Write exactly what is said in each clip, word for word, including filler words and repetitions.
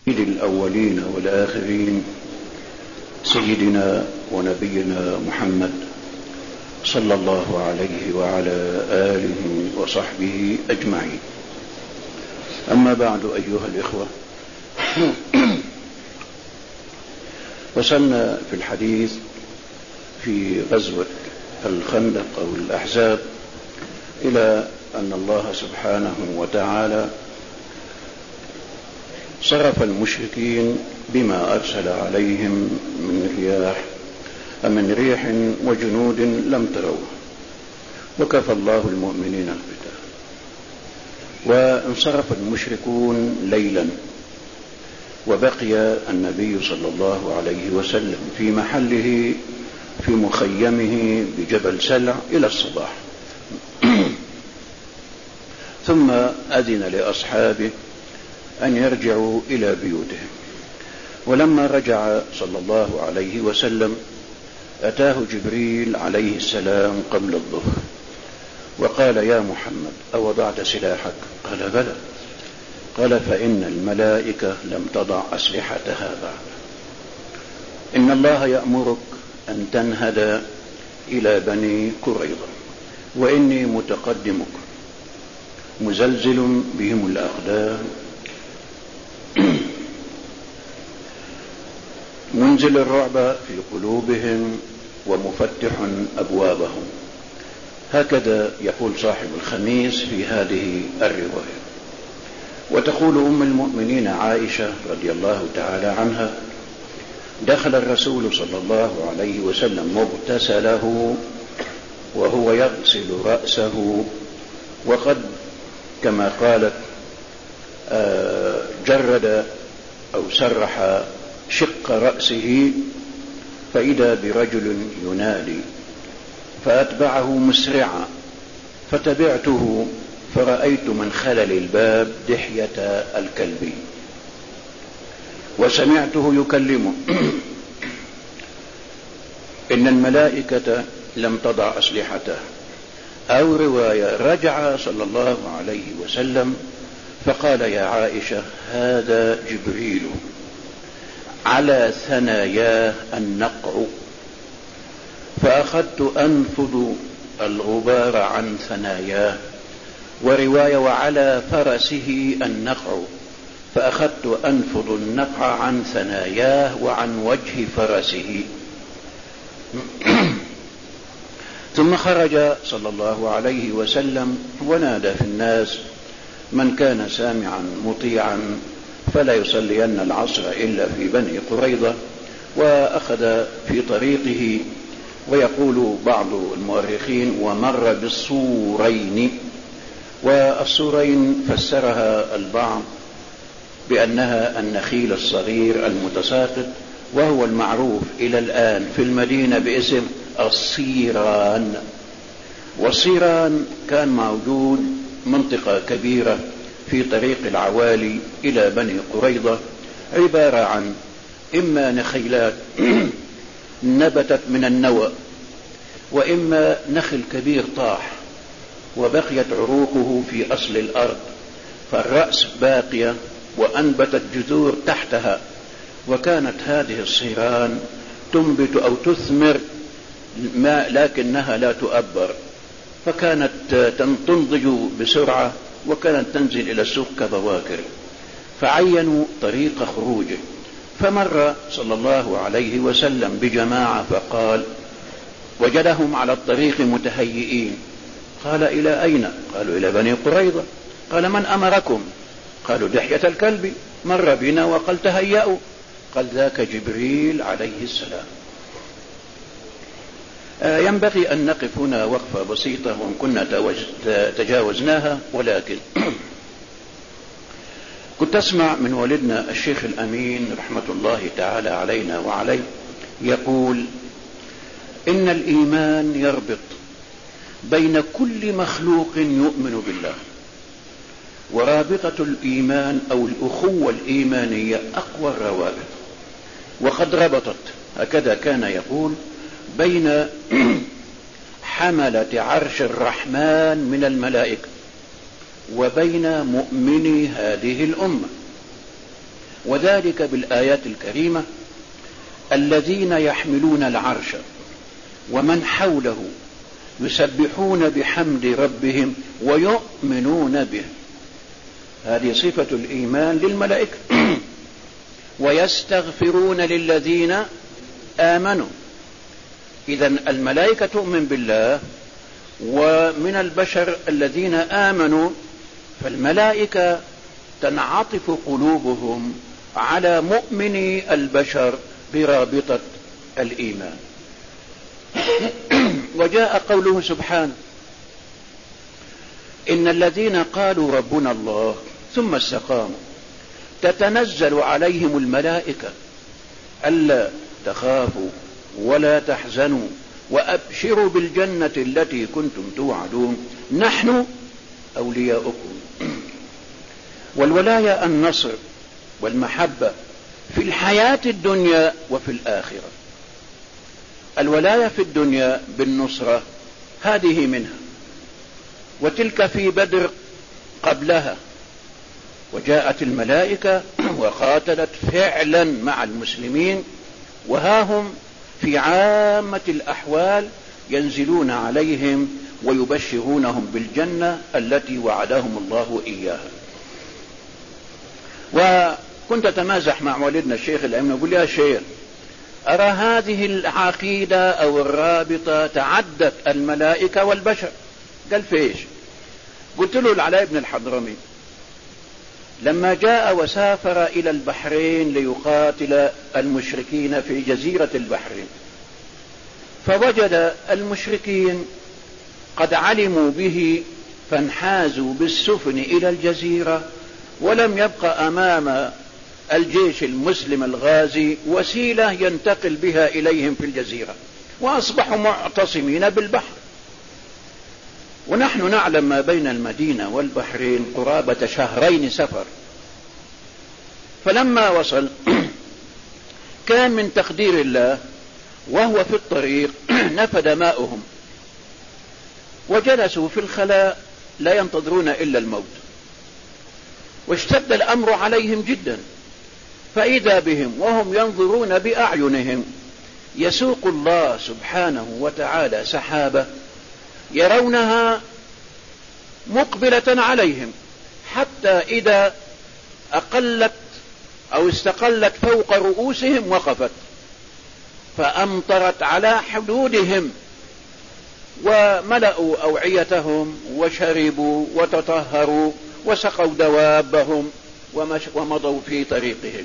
الأولين والآخرين سيدنا ونبينا محمد صلى الله عليه وعلى آله وصحبه أجمعين. أما بعد أيها الإخوة، وصلنا في الحديث في غزوة الخندق أو الأحزاب إلى أن الله سبحانه وتعالى صرف المشركين بما أرسل عليهم من رياح من ريح وجنود لم تروه، وكفى الله المؤمنين القتال. وانصرف المشركون ليلا، وبقي النبي صلى الله عليه وسلم في محله في مخيمه بجبل سلع إلى الصباح، ثم أذن لأصحابه أن يرجعوا إلى بيوتهم. ولما رجع صلى الله عليه وسلم أتاه جبريل عليه السلام قبل الظهر وقال: يا محمد، أوضعت سلاحك؟ قال: بلى. قال: فإن الملائكة لم تضع أسلحتها بعد. إن الله يأمرك أن تنهد إلى بني قريظة، وإني متقدمك مزلزل بهم الأقدام منزل الرعب في قلوبهم ومفتح أبوابهم. هكذا يقول صاحب الخميس في هذه الرواية. وتقول أم المؤمنين عائشة رضي الله تعالى عنها: دخل الرسول صلى الله عليه وسلم مغتسله وهو يغسل رأسه، وقد كما قالت جرد أو سرح شق رأسه، فإذا برجل ينادي فأتبعه مسرعا، فتبعته فرأيت من خلل الباب دحية الكلب، وسمعته يكلمه: إن الملائكة لم تضع أسلحتها. أو رواية: رجع صلى الله عليه وسلم فقال: يا عائشة، هذا جبريل على ثناياه النقع. فأخذت أنفض الغبار عن ثناياه. ورواية: وعلى فرسه النقع، فأخذت أنفض النقع عن ثناياه وعن وجه فرسه. ثم خرج صلى الله عليه وسلم ونادى في الناس: من كان سامعا مطيعا فلا يصلين العصر إلا في بني قريظة. وأخذ في طريقه، ويقول بعض المؤرخين: ومر بالصورين. والصورين فسرها البعض بأنها النخيل الصغير المتساقط، وهو المعروف إلى الآن في المدينة باسم الصيران. والصيران كان موجود منطقة كبيرة في طريق العوالي إلى بني قريظة، عبارة عن إما نخيلات نبتت من النوى، وإما نخل كبير طاح وبقيت عروقه في أصل الأرض، فالرأس باقية وأنبتت جذور تحتها. وكانت هذه الصيران تنبت أو تثمر ما لكنها لا تؤبر، فكانت تنضج بسرعة، وكانت تنزل إلى السوق كبواكر. فعينوا طريق خروجه، فمر صلى الله عليه وسلم بجماعة فقال، وجدهم على الطريق متهيئين. قال: إلى أين؟ قالوا: إلى بني قريظة. قال: من أمركم؟ قالوا: دحية الكلب مر بنا وقال تهيئوا. قال: ذاك جبريل عليه السلام. آه ينبغي أن نقف هنا وقفة بسيطة، وإن كنا تجاوزناها، ولكن كنت أسمع من والدنا الشيخ الأمين رحمة الله تعالى علينا وعليه يقول: إن الإيمان يربط بين كل مخلوق يؤمن بالله، ورابطة الإيمان أو الأخوة الإيمانية أقوى الروابط. وقد ربطت، هكذا كان يقول، بين حملة عرش الرحمن من الملائكة وبين مؤمني هذه الأمة. وذلك بالآيات الكريمة: الذين يحملون العرش ومن حوله يسبحون بحمد ربهم ويؤمنون به. هذه صفة الإيمان للملائكة. ويستغفرون للذين آمنوا. إذن الملائكة تؤمن بالله، ومن البشر الذين آمنوا، فالملائكة تنعطف قلوبهم على مؤمني البشر برابطة الإيمان. وجاء قوله سبحانه: إن الذين قالوا ربنا الله ثم استقاموا تتنزل عليهم الملائكة ألا تخافوا ولا تحزنوا وأبشروا بالجنة التي كنتم توعدون نحن أولياؤكم. والولاية النصر والمحبة في الحياة الدنيا وفي الآخرة. الولاية في الدنيا بالنصرة هذه منها، وتلك في بدر قبلها، وجاءت الملائكة وقاتلت فعلا مع المسلمين، وها هم في عامة الأحوال ينزلون عليهم ويبشرونهم بالجنة التي وعدهم الله إياها. وكنت أتمازح مع والدنا الشيخ الأمين أقول: يا شيخ، أرى هذه العقيدة أو الرابطة تعدت الملائكة والبشر. قال: فيش؟ قلت له: العلاء بن الحضرمي لما جاء وسافر إلى البحرين ليقاتل المشركين في جزيرة البحرين، فوجد المشركين قد علموا به فانحازوا بالسفن إلى الجزيرة، ولم يبق أمام الجيش المسلم الغازي وسيلة ينتقل بها إليهم في الجزيرة، وأصبحوا معتصمين بالبحر. ونحن نعلم ما بين المدينة والبحرين قرابة شهرين سفر. فلما وصل كان من تقدير الله وهو في الطريق نفد ماؤهم، وجلسوا في الخلاء لا ينتظرون إلا الموت، واشتد الأمر عليهم جدا، فإذا بهم وهم ينظرون بأعينهم يسوق الله سبحانه وتعالى سحابة يرونها مقبلة عليهم، حتى إذا أقلت أو استقلت فوق رؤوسهم وقفت، فأمطرت على حدودهم، وملأوا أوعيتهم وشربوا وتطهروا وسقوا دوابهم ومضوا في طريقهم.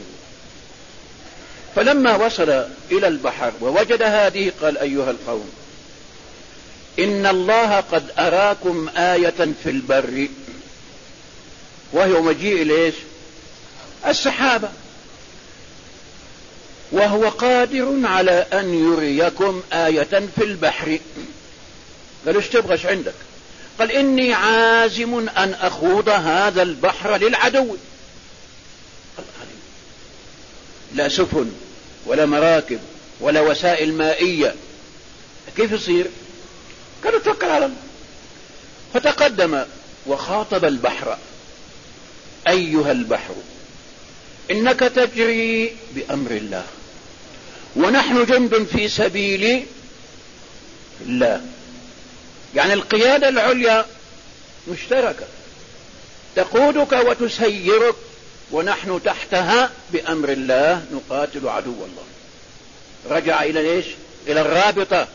فلما وصل إلى البحر ووجد هذه قال: أيها القوم، إن الله قد أراكم آية في البر، وهي مجيء ليش؟ السحابة، وهو قادر على أن يريكم آية في البحر. قالوا: ايش تبغش عندك؟ قال: إني عازم أن أخوض هذا البحر للعدو. لا سفن ولا مراكب ولا وسائل مائية، كيف يصير؟ قالوا: توكل على الله. فتقدم وخاطب البحر: أيها البحر، إنك تجري بأمر الله، ونحن جند في سبيل الله. يعني القيادة العليا مشتركة، تقودك وتسيرك، ونحن تحتها بأمر الله نقاتل عدو الله. رجع إلى ليش؟ إلى الرابطة.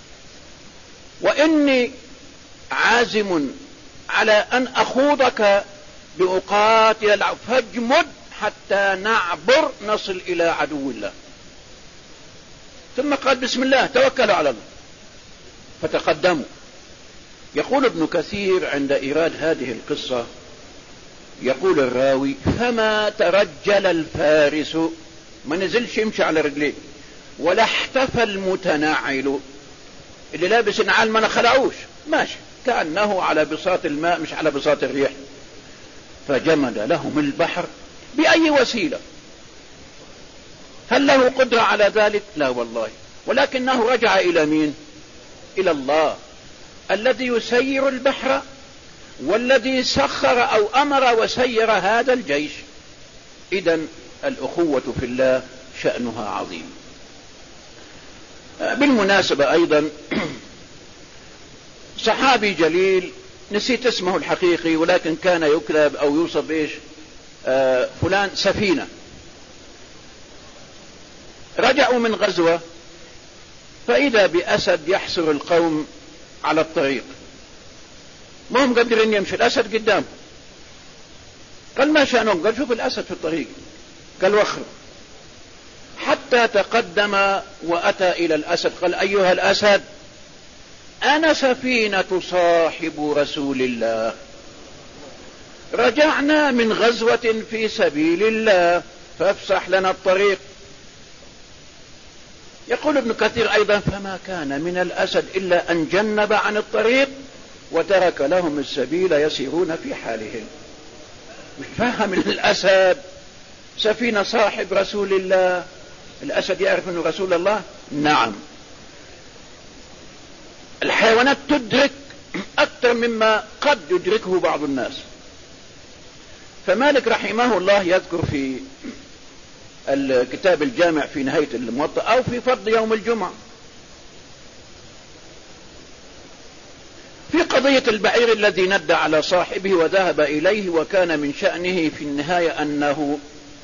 وإني عازم على أن أخوضك لأقاتل العدو، فاجمد حتى نعبر نصل إلى عدو الله. ثم قال: بسم الله، توكلوا على الله. فتقدموا. يقول ابن كثير عند إيراد هذه القصة، يقول الراوي: فما ترجل الفارس، ما نزلش يمشي على رجليه، ولا احتفى المتناعل، اللي لابس نعال ما نخلعوش، ماشي كأنه على بساط الماء مش على بساط الريح. فجمد لهم البحر بأي وسيلة. هل له قدرة على ذلك؟ لا والله، ولكنه رجع إلى مين؟ إلى الله الذي يسير البحر، والذي سخر أو أمر وسير هذا الجيش. إذن الأخوة في الله شأنها عظيم. بالمناسبة أيضا صحابي جليل نسيت اسمه الحقيقي ولكن كان يكتب أو يوصف إيش آه فلان سفينة. رجعوا من غزوة فإذا بأسد يحصر القوم على الطريق، ما هم قادرين يمشي، الأسد قدام. قال ما شأنهم؟ قال شوف الأسد في الطريق. قال وخر حتى تقدم وأتى إلى الأسد. قال أيها الأسد أنا سفينة صاحب رسول الله، رجعنا من غزوة في سبيل الله فافسح لنا الطريق. يقول ابن كثير أيضا فما كان من الأسد إلا أن جنب عن الطريق وترك لهم السبيل يسيرون في حالهم. مش فاهم الأسد سفينة صاحب رسول الله، الأسد يعرف أنه رسول الله؟ نعم. الحيوانات تدرك أكثر مما قد يدركه بعض الناس. فمالك رحمه الله يذكر في الكتاب الجامع في نهاية الموطأ أو في فضل يوم الجمعة في قضية البعير الذي ندى على صاحبه وذهب إليه، وكان من شأنه في النهاية أنه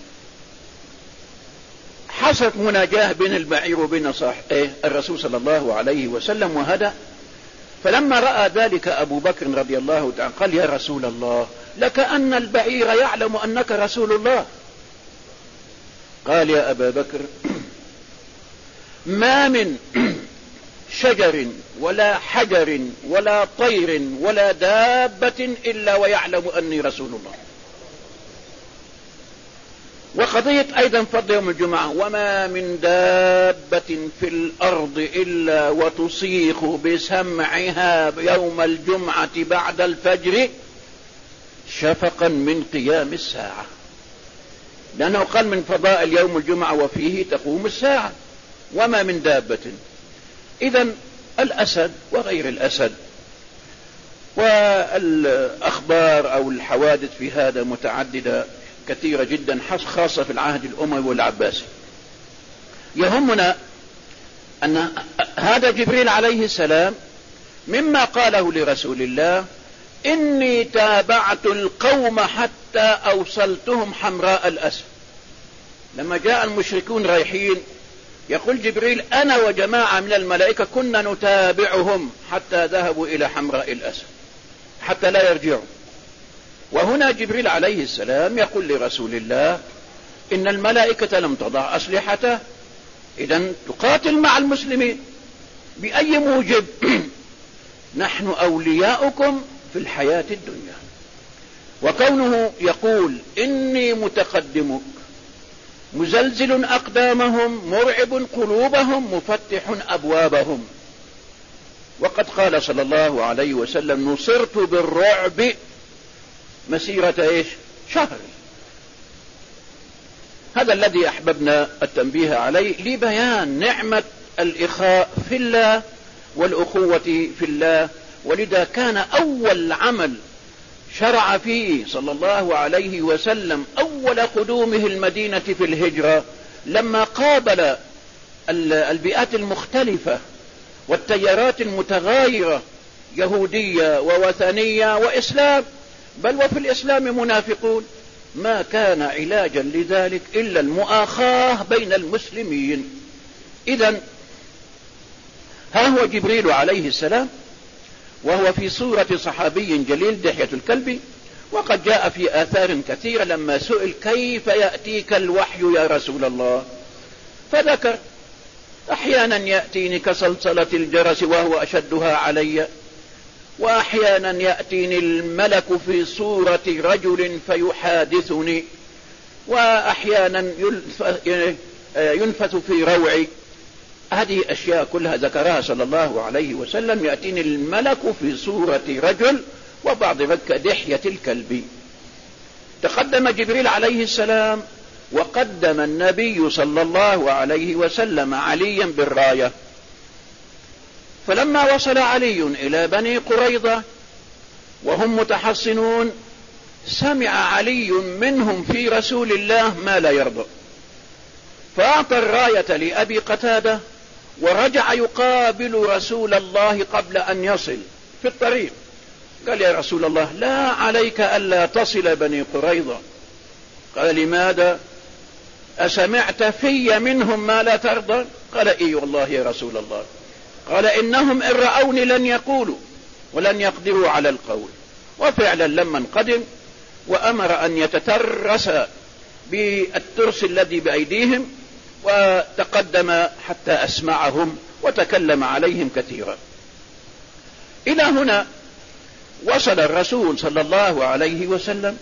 حصلت مناجاة بين البعير وبين صاحبه الرسول صلى الله عليه وسلم وهدى. فلما رأى ذلك أبو بكر رضي الله تعالى قال يا رسول الله لكأن البعير يعلم أنك رسول الله. قال يا أبا بكر ما من شجر ولا حجر ولا طير ولا دابة إلا ويعلم أني رسول الله. وقضية أيضا فضل يوم الجمعة وما من دابة في الأرض إلا وتصيخ بسمعها يوم الجمعة بعد الفجر شفقا من قيام الساعة، لأنه قال من فضائل يوم الجمعة وفيه تقوم الساعة. وما من دابة. إذن الأسد وغير الأسد والأخبار أو الحوادث في هذا متعددة كثيرة جدا خاصة في العهد الأموي والعباسي. يهمنا أن هذا جبريل عليه السلام مما قاله لرسول الله إني تابعت القوم حتى أوصلتهم حمراء الأسد. لما جاء المشركون رايحين يقول جبريل أنا وجماعة من الملائكة كنا نتابعهم حتى ذهبوا إلى حمراء الأسد حتى لا يرجعوا. وهنا جبريل عليه السلام يقول لرسول الله إن الملائكة لم تضع أسلحته، إذن تقاتل مع المسلمين بأي موجب؟ نحن أولياؤكم في الحياة الدنيا. وكونه يقول إني متقدمك مزلزل أقدامهم مرعب قلوبهم مفتح أبوابهم. وقد قال صلى الله عليه وسلم نصرت بالرعب مسيرة إيش؟ شهر. هذا الذي أحببنا التنبيه عليه لبيان نعمة الإخاء في الله والأخوة في الله. ولذا كان أول عمل شرع فيه صلى الله عليه وسلم أول قدومه المدينة في الهجرة لما قابل البيئات المختلفة والتيارات المتغايرة يهودية ووثنية وإسلام، بل وفي الإسلام منافقون، ما كان علاجا لذلك إلا المؤاخاة بين المسلمين. إذن ها هو جبريل عليه السلام وهو في صورة صحابي جليل دحية الكلبي. وقد جاء في آثار كثيرة لما سئل كيف يأتيك الوحي يا رسول الله فذكر أحيانا يأتيني كصلصلة الجرس وهو أشدها علي، وأحيانا يأتيني الملك في صورة رجل فيحادثني، وأحيانا ينفث في روعي. هذه أشياء كلها ذكرها صلى الله عليه وسلم. يأتيني الملك في صورة رجل وبعض ذلك دحية الكلب. تقدم جبريل عليه السلام وقدم النبي صلى الله عليه وسلم عليا بالراية. فلما وصل علي إلى بني قريظة وهم متحصنون سمع علي منهم في رسول الله ما لا يرضى، فأعطى الراية لأبي قتادة ورجع يقابل رسول الله قبل أن يصل في الطريق. قال يا رسول الله لا عليك ألا تصل بني قريظة. قال لماذا؟ أسمعت في منهم ما لا ترضى؟ قال إي والله يا رسول الله. قال إنهم إن رأوني لن يقولوا ولن يقدروا على القول. وفعلا لما انقدم وأمر أن يتترس بالترس الذي بأيديهم وتقدم حتى أسمعهم وتكلم عليهم كثيرا. إلى هنا وصل الرسول صلى الله عليه وسلم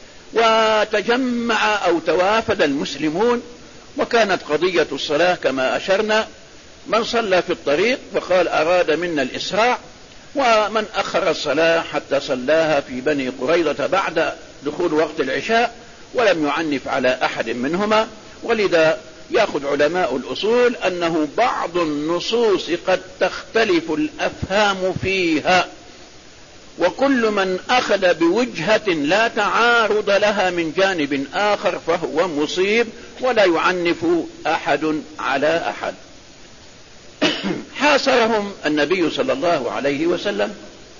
وتجمع أو توافد المسلمون، وكانت قضية الصلاة كما أشرنا، من صلى في الطريق فقال أراد منا الإسراع، ومن أخر الصلاة حتى صلاها في بني قريظة بعد دخول وقت العشاء ولم يعنف على أحد منهما. ولذا يأخذ علماء الأصول أنه بعض النصوص قد تختلف الأفهام فيها، وكل من أخذ بوجهة لا تعارض لها من جانب آخر فهو مصيب ولا يعنف أحد على أحد. حاصرهم النبي صلى الله عليه وسلم،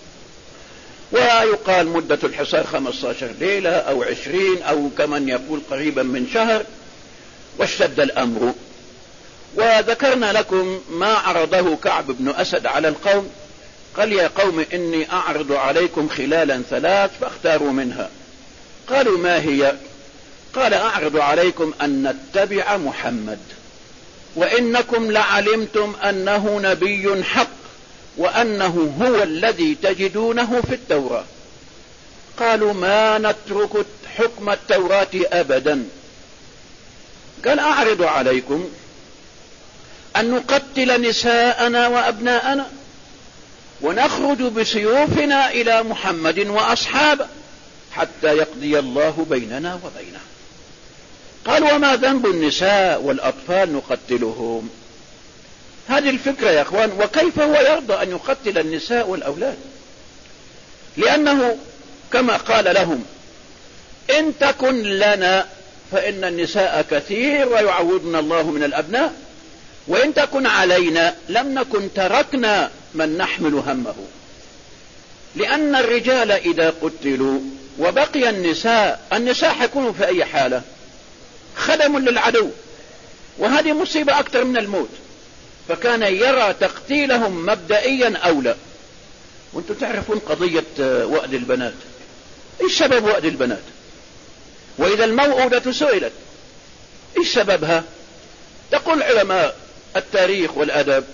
ويقال مدة الحصار خمسة عشر ليلة أو عشرين أو كمن يقول قريبا من شهر، واشتد الأمر. وذكرنا لكم ما عرضه كعب بن أسد على القوم، قال يا قوم إني أعرض عليكم خلالا ثلاث فاختاروا منها. قالوا ما هي؟ قال أعرض عليكم أن نتبع محمد، وإنكم لعلمتم أنه نبي حق وأنه هو الذي تجدونه في التوراة. قالوا ما نترك حكم التوراة أبدا. قال أعرض عليكم أن نقتل نساءنا وأبناءنا ونخرج بسيوفنا إلى محمد وأصحابه حتى يقضي الله بيننا وبينه. قال وما ذنب النساء والأطفال نقتلهم؟ هذه الفكرة يا أخوان. وكيف هو يرضى أن يقتل النساء والأولاد؟ لأنه كما قال لهم إن تكن لنا فإن النساء كثير ويعوضنا الله من الأبناء، وإن تكن علينا لم نكن تركنا من نحمل همه. لأن الرجال إذا قتلوا وبقي النساء، النساء حيكونوا في أي حالة؟ خدم للعدو، وهذه مصيبة أكثر من الموت. فكان يرى تقتيلهم مبدئيا أولى. وانتم تعرفون قضية وأد البنات، ايش سبب وأد البنات؟ وإذا الموءودة سئلت ايش سببها؟ تقول علماء التاريخ والأدب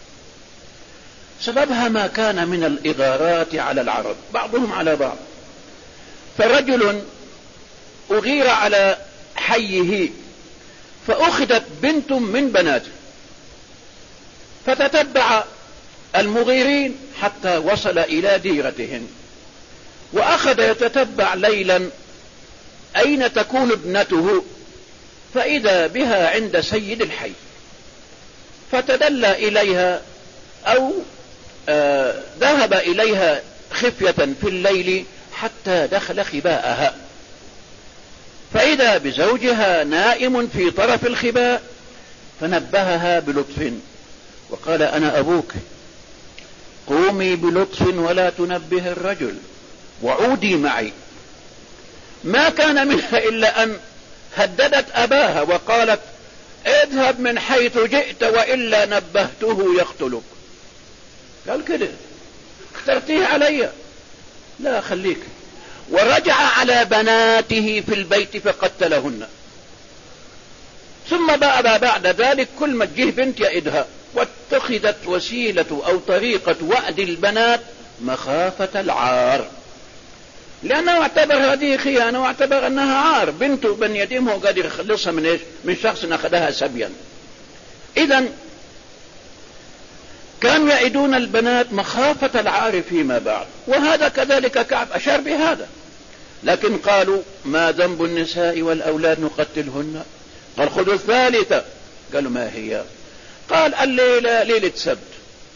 سببها ما كان من الإغارات على العرب بعضهم على بعض. فرجل أغير على حيه فأخذت بنت من بناته، فتتبع المغيرين حتى وصل إلى ديرتهم، وأخذ يتتبع ليلا أين تكون ابنته، فإذا بها عند سيد الحي، فتدلى إليها أو آه ذهب إليها خفية في الليل حتى دخل خباءها، فإذا بزوجها نائم في طرف الخباء، فنبهها بلطف وقال أنا أبوك، قومي بلطف ولا تنبه الرجل وعودي معي. ما كان منها إلا أن هددت أباها وقالت اذهب من حيث جئت وإلا نبهته يقتلك. قال كده اخترتيه علي؟ لا خليك. ورجع على بناته في البيت فقتلهن. ثم بقى بعد ذلك كل ما تجيه بنت يئدها، واتخذت وسيلة أو طريقة وأد البنات مخافة العار، لأنه اعتبر هذه خيانة واعتبر أنها عار. بنته بن يتيم هو قادر يخلصها من إيش؟ من شخص أخذها سبيا. إذن كانوا يعدون البنات مخافة العار فيما بعد، وهذا كذلك كعب أشار بهذا. لكن قالوا ما ذنب النساء والأولاد نقتلهن؟ قال خذوا الثالثة. قالوا ما هي؟ قال الليلة ليلة سبت،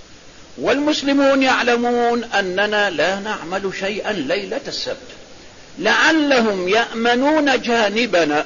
والمسلمون يعلمون أننا لا نعمل شيئا ليلة السبت، لعلهم يأمنون جانبنا،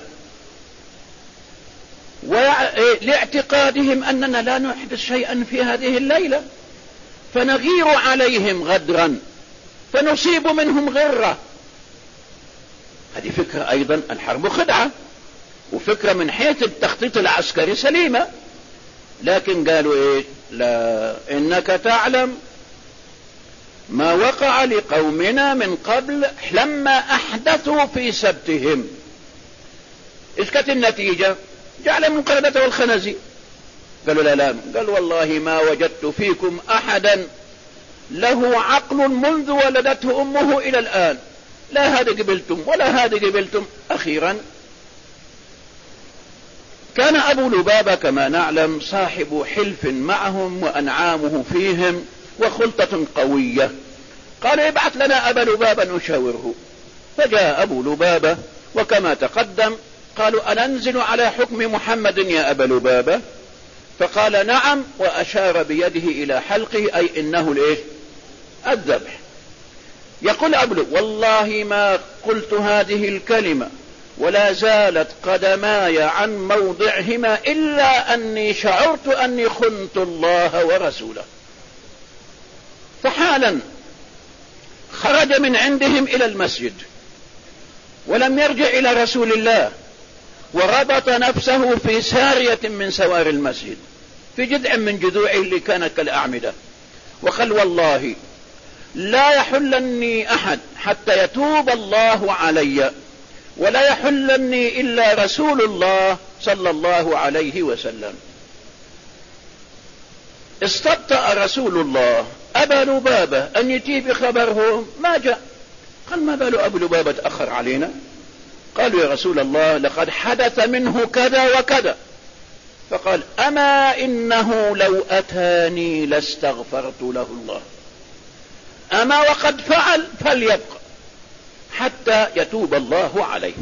ولاعتقادهم أننا لا نحدث شيئا في هذه الليلة، فنغير عليهم غدرا فنصيب منهم غرة. هذه فكرة أيضا، الحرب خدعة، وفكرة من حيث التخطيط العسكري سليمة، لكن قالوا إيه؟ لا، إنك تعلم ما وقع لقومنا من قبل لما أحدثوا في سبتهم. إيش كانت النتيجة؟ جعل من قردة والخنازير. قالوا لا لا، قال والله ما وجدت فيكم أحدا له عقل منذ ولدته أمه إلى الآن، لا هذا قبلتم ولا هذا قبلتم. أخيرا كان أبو لبابة كما نعلم صاحب حلف معهم وأنعامه فيهم وخلطة قوية. قال ابعث لنا أبا لبابة نشاوره. فجاء أبو لبابة، وكما تقدم قالوا أننزل على حكم محمد يا أبا لبابة؟ فقال نعم، وأشار بيده إلى حلقه، أي إنه الإيه؟ الذبح. يقول أبو والله ما قلت هذه الكلمة ولا زالت قدماي عن موضعهما إلا أني شعرت أني خنت الله ورسوله. فحالا خرج من عندهم إلى المسجد ولم يرجع إلى رسول الله، وربط نفسه في سارية من سوار المسجد، في جذع من جذوعه اللي كانت كالأعمدة، وقال والله لا يحلني أحد حتى يتوب الله علي، ولا يحلني إلا رسول الله صلى الله عليه وسلم. استبطأ رسول الله أبا لبابة أن يجي بخبرهم، ما جاء. قال ما بال أبو لبابة تأخر علينا؟ قالوا يا رسول الله لقد حدث منه كذا وكذا. فقال أما إنه لو أتاني لاستغفرت له الله، أما وقد فعل فليبقى حتى يتوب الله عليه.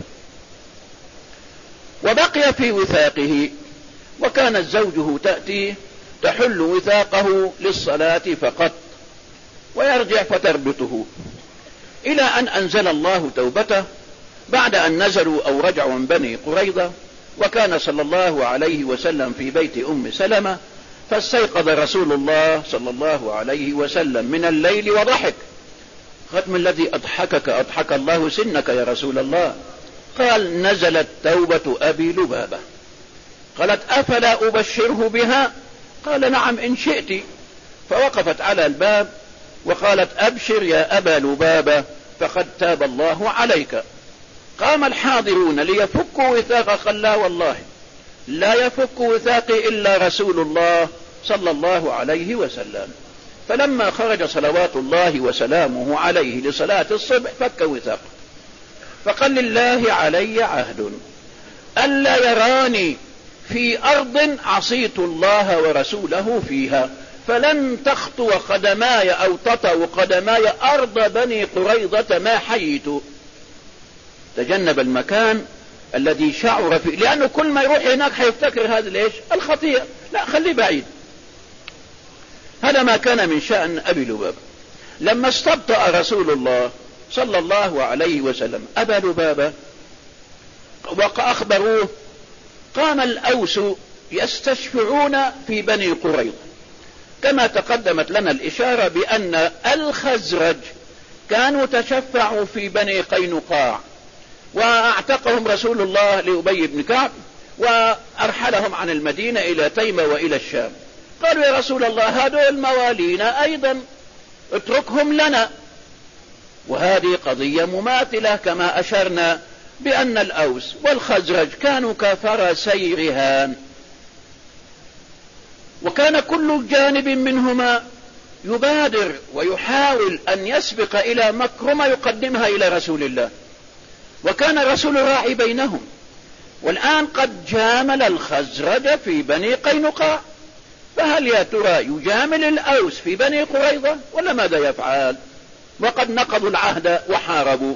وبقي في وثاقه، وكانت زوجه تأتي تحل وثاقه للصلاة فقط ويرجع فتربطه، إلى أن أنزل الله توبته بعد أن نزلوا أو رجعوا من بني قريظة. وكان صلى الله عليه وسلم في بيت أم سلمة، فاستيقظ رسول الله صلى الله عليه وسلم من الليل وضحك. ختم الذي أضحكك أضحك الله سنك يا رسول الله. قال نزلت توبة أبي لبابة. قالت أفلا أبشره بها؟ قال نعم إن شئت. فوقفت على الباب وقالت أبشر يا أبا لبابة فقد تاب الله عليك. قام الحاضرون ليفكوا وثاق، قال لا والله لا يفك وثاقي إلا رسول الله صلى الله عليه وسلم. فلما خرج صلوات الله وسلامه عليه لصلاة الصبح فك وثاقه، فقال لله علي عهد ألا يراني في أرض عصيت الله ورسوله فيها، فلن تخطو قدماي أو تطأ قدماي أرض بني قريظة ما حييت. تجنب المكان الذي شعر فيه، لأنه كل ما يروح هناك حيفتكر هذا ليش الخطيئة، لا خليه بعيد. هذا ما كان من شأن أبي لبابة. لما استبطأ رسول الله صلى الله عليه وسلم أبا لبابة وأخبروه، قام الأوس يستشفعون في بني قريظة، كما تقدمت لنا الإشارة بأن الخزرج كانوا تشفعوا في بني قينقاع، واعتقهم رسول الله لأبي بن كعب وأرحلهم عن المدينة إلى تيمة وإلى الشام. قالوا يا رسول الله هذول موالينا أيضا اتركهم لنا. وهذه قضية مماثلة كما أشرنا بأن الأوس والخزرج كانوا كفرسي رهان، وكان كل جانب منهما يبادر ويحاول أن يسبق إلى مكرمة يقدمها إلى رسول الله، وكان الرسول راعي بينهم. والآن قد جامل الخزرج في بني قينقاع، فهل يا ترى يجامل الأوس في بني قريظة ولا ماذا يفعل؟ وقد نقضوا العهد وحاربوا.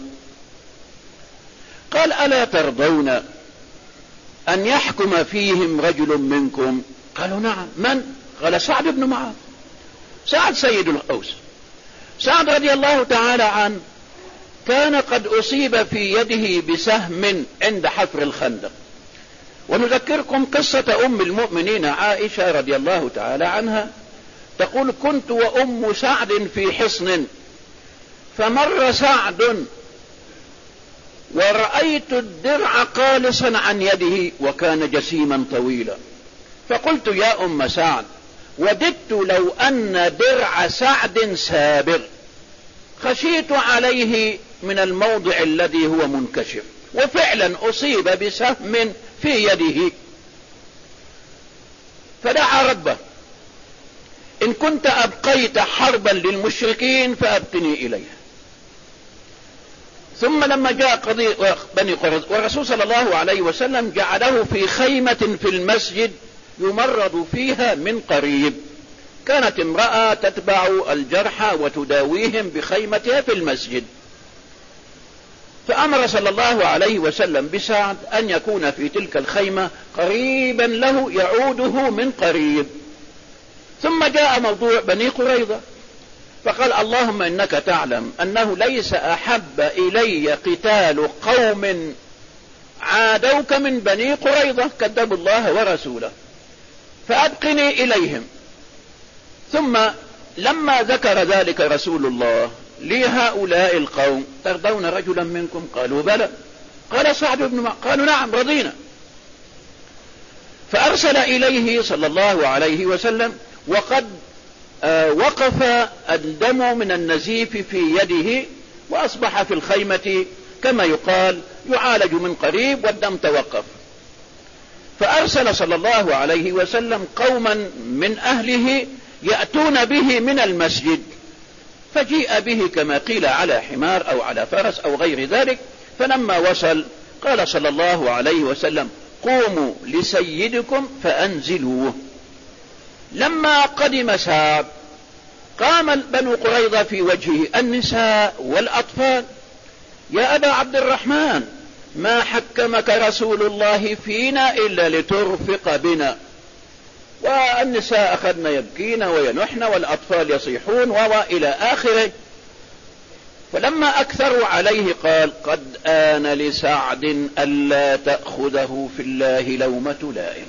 قال ألا ترضون أن يحكم فيهم رجل منكم؟ قالوا نعم. من؟ قال سعد بن معاذ. سعد سيد الأوس. سعد رضي الله تعالى عنه كان قد أصيب في يده بسهم عند حفر الخندق. ونذكركم قصة أم المؤمنين عائشة رضي الله تعالى عنها، تقول: كنت وأم سعد في حصن، فمر سعد ورأيت الدرع قالصا عن يده وكان جسيما طويلا، فقلت: يا أم سعد، وددت لو أن درع سعد سابغ، خشيت عليه من الموضع الذي هو منكشف. وفعلا أصيب بسهم في يده، فدعا ربه: إن كنت أبقيت حربا للمشركين فأبقني إليها. ثم لما جاء قضية بني قرظة، والرسول صلى الله عليه وسلم جعله في خيمة في المسجد يمرض فيها من قريب. كانت امرأة تتبع الجرحى وتداويهم بخيمتها في المسجد، فأمر صلى الله عليه وسلم بسعد أن يكون في تلك الخيمة قريبا له يعوده من قريب. ثم جاء موضوع بني قريظة، فقال: اللهم إنك تعلم أنه ليس أحب إلي قتال قوم عادوك من بني قريظة كذبوا الله ورسوله، فأبقني إليهم. ثم لما ذكر ذلك رسول الله لهؤلاء القوم: ترضون رجلا منكم؟ قالوا: بلى. قال سعد بن معاذ: قالوا: نعم رضينا. فأرسل إليه صلى الله عليه وسلم، وقد آه وقف الدم من النزيف في يده، وأصبح في الخيمة كما يقال يعالج من قريب والدم توقف. فأرسل صلى الله عليه وسلم قوما من أهله يأتون به من المسجد، فجيء به كما قيل على حمار أو على فرس أو غير ذلك. فلما وصل قال صلى الله عليه وسلم: قوموا لسيدكم فأنزلوه. لما قدم سعد قام بنو قريظة في وجهه النساء والأطفال: يا أبا عبد الرحمن، ما حكمك رسول الله فينا إلا لترفق بنا. والنساء أخذن يبكين وينحن والأطفال يصيحون وإلى آخره. فلما أكثروا عليه قال: قد آن لسعد ألا تأخذه في الله لومة لائم.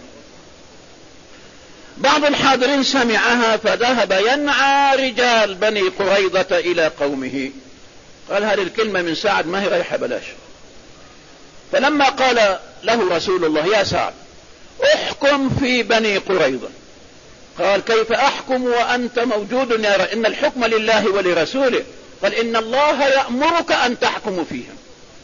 بعض الحاضرين سمعها فذهب ينعى رجال بني قريظة إلى قومه، قال: هذه الكلمة من سعد ما هي رايحة بلاش. فلما قال له رسول الله: يا سعد، احكم في بني قريظة، قال: كيف أحكم وأنت موجود يا رأي؟ إن الحكم لله ولرسوله. قال: إن الله يأمرك أن تحكم فيهم.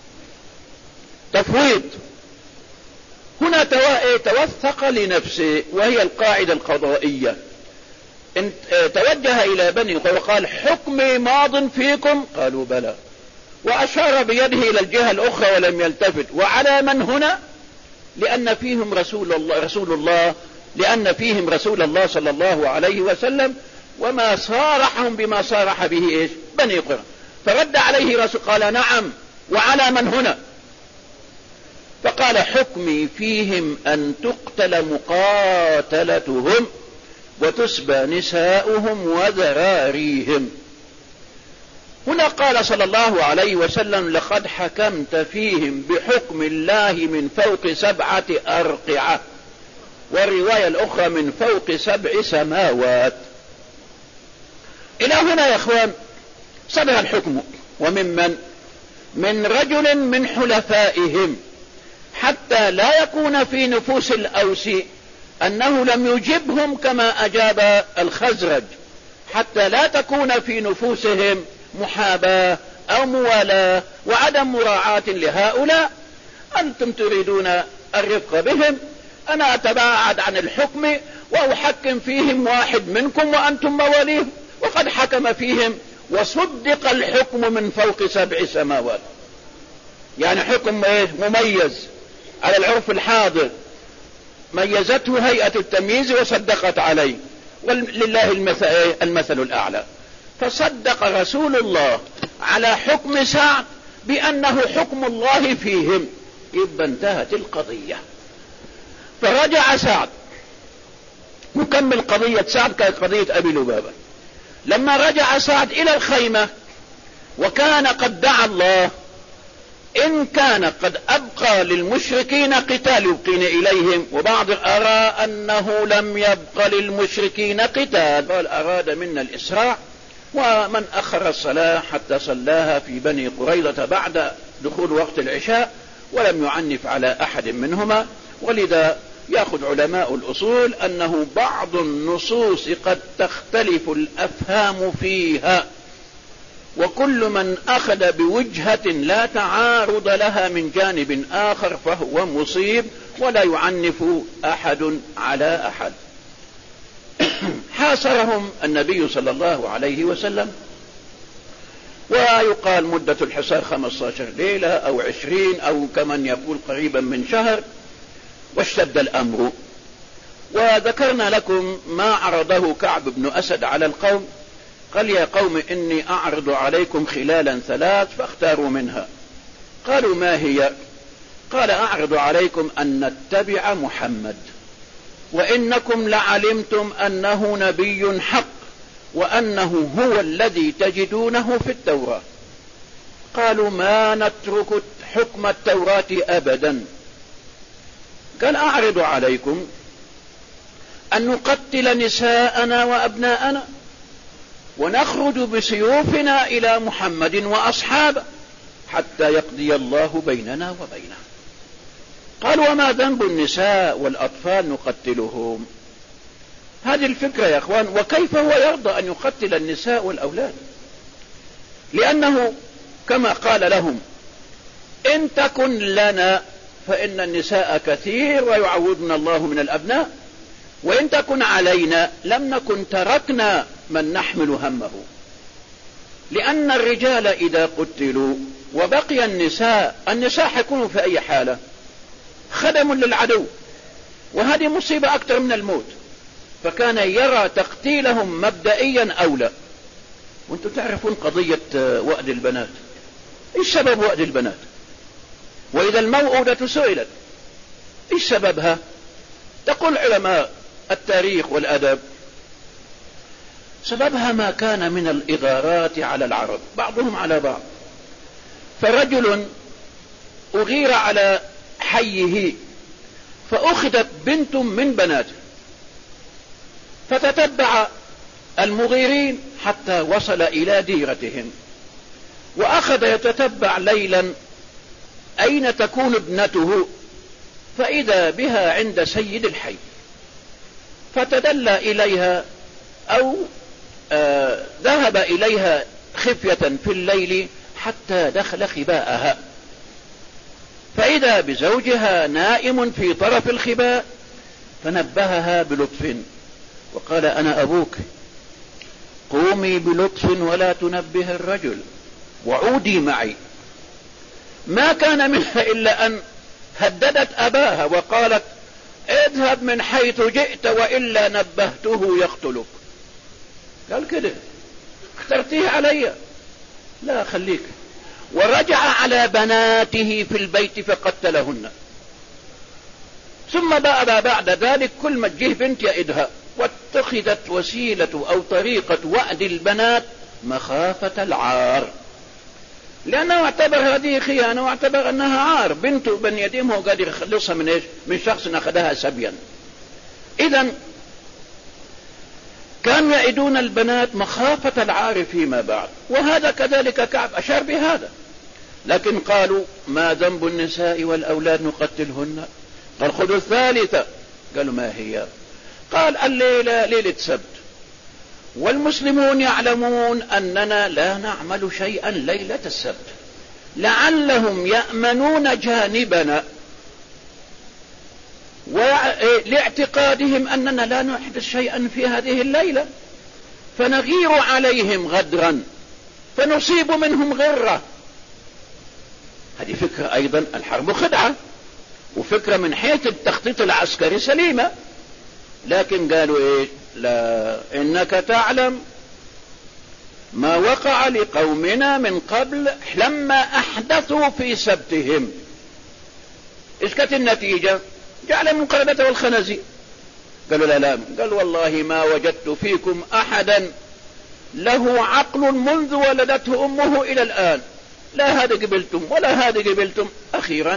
تفويض. هنا توثق لنفسه، وهي القاعدة القضائية. إن توجه إلى بني قريظة وقال: حكمي ماض فيكم؟ قالوا: بلى. وأشار بيده إلى الجهة الأخرى ولم يلتفت. وعلى من هنا؟ لأن فيهم رسول الله, رسول الله لأن فيهم رسول الله صلى الله عليه وسلم، وما صارحهم بما صارح به إيش؟ بني قريظة. فرد عليه رسول قال: نعم. وعلى من هنا؟ فقال: حكمي فيهم أن تقتل مقاتلتهم وتسبى نساؤهم وذراريهم. هنا قال صلى الله عليه وسلم: لقد حكمت فيهم بحكم الله من فوق سبعة أرقعة، والرواية الأخرى من فوق سبع سماوات. إلى هنا يا أخوان صدر الحكم، وممن من رجل من حلفائهم، حتى لا يكون في نفوس الأوس أنه لم يجبهم كما أجاب الخزرج، حتى لا تكون في نفوسهم محاباة أو موالاة وعدم مراعاة لهؤلاء. أنتم تريدون الرفق بهم، أنا أتباعد عن الحكم وأحكم فيهم واحد منكم وأنتم مواليهم. وقد حكم فيهم وصدق الحكم من فوق سبع سماوات، يعني حكم مميز على العرف الحاضر، ميزته هيئة التمييز وصدقت عليه، ولله المثل الأعلى. فصدق رسول الله على حكم سعد بأنه حكم الله فيهم، يبقى انتهت القضية. فرجع سعد، نكمل قضية سعد كانت قضية أبي لبابة. لما رجع سعد إلى الخيمة وكان قد دعا الله إن كان قد أبقى للمشركين قتال يبقين إليهم، وبعض أرى أنه لم يبقى للمشركين قتال، بل أراد منا الإسراع، ومن أخر الصلاة حتى صلاها في بني قريظة بعد دخول وقت العشاء ولم يعنف على أحد منهما. ولذا يأخذ علماء الأصول أنه بعض النصوص قد تختلف الأفهام فيها، وكل من أخذ بوجهة لا تعارض لها من جانب آخر فهو مصيب، ولا يعنف أحد على أحد. حاصرهم النبي صلى الله عليه وسلم، ويقال مدة الحصار خمسة عشر ليلة أو عشرين أو كمن يقول قريبا من شهر، واشتد الأمر. وذكرنا لكم ما عرضه كعب بن أسد على القوم، قال يا قوم إني أعرض عليكم خلالا ثلاث فاختاروا منها. قالوا ما هي؟ قال أعرض عليكم أن نتبع محمد، وإنكم لعلمتم أنه نبي حق، وأنه هو الذي تجدونه في التوراة. قالوا ما نترك حكم التوراة أبدا. قال أعرض عليكم أن نقتل نساءنا وأبناءنا ونخرج بسيوفنا إلى محمد وأصحابه حتى يقضي الله بيننا وبينه. قال وما ذنب النساء والأطفال نقتلهم؟ هذه الفكرة يا أخوان. وكيف هو يرضى أن يقتل النساء والأولاد؟ لأنه كما قال لهم إن تكن لنا فإن النساء كثير ويعوضنا الله من الأبناء، وإن تكن علينا لم نكن تركنا من نحمل همه. لأن الرجال إذا قتلوا وبقي النساء، النساء حيكونوا في أي حالة خدم للعدو، وهذه مصيبة أكثر من الموت. فكان يرى تقتيلهم مبدئيا أولى. وانتم تعرفون قضية وأد البنات، ايش سبب وأد البنات؟ وإذا الموءودة سئلت ايش سببها؟ تقول علماء التاريخ والأدب سببها ما كان من الإغارات على العرب بعضهم على بعض. فرجل أغير على حيه فأخذت بنت من بناته، فتتبع المغيرين حتى وصل إلى ديرتهم، وأخذ يتتبع ليلا أين تكون ابنته، فإذا بها عند سيد الحي، فتدلى إليها أو آه ذهب إليها خفية في الليل حتى دخل خباءها، فإذا بزوجها نائم في طرف الخباء، فنبهها بلطف وقال أنا أبوك، قومي بلطف ولا تنبه الرجل وعودي معي. ما كان منها إلا أن هددت أباها وقالت اذهب من حيث جئت وإلا نبهته يقتلك. قال كده اخترتيه علي؟ لا خليك. ورجع على بناته في البيت فقتلهن. ثم بعد بعد ذلك كل ما تجيه بنت يئدها، واتخذت وسيلة أو طريقة وأد البنات مخافة العار، لأنه اعتبر هذه خيانة واعتبر أنها عار. بنت بن يتيم هو قادر يخلصها من إيش؟ من شخص أخذها سبيا. إذن كانوا يعدون البنات مخافة العار فيما بعد، وهذا كذلك كعب أشار بهذا. لكن قالوا ما ذنب النساء والأولاد نقتلهن؟ قال خذوا الثالثة. قالوا ما هي؟ قال الليلة ليلة سبت، والمسلمون يعلمون أننا لا نعمل شيئا ليلة السبت، لعلهم يأمنون جانبنا ولاعتقادهم أننا لا نحدث شيئا في هذه الليلة، فنغير عليهم غدرا فنصيب منهم غرة. هذه فكرة أيضا، الحرب خدعة، وفكرة من حيث التخطيط العسكري سليمة. لكن قالوا إيه؟ لا، إنك تعلم ما وقع لقومنا من قبل لما أحدثوا في سبتهم. إيش كانت النتيجة؟ جعل من قردة والخنازير. قالوا لا لا، قال والله ما وجدت فيكم أحدا له عقل منذ ولدته أمه إلى الآن، لا هذا قبلتم ولا هذا قبلتم. أخيرا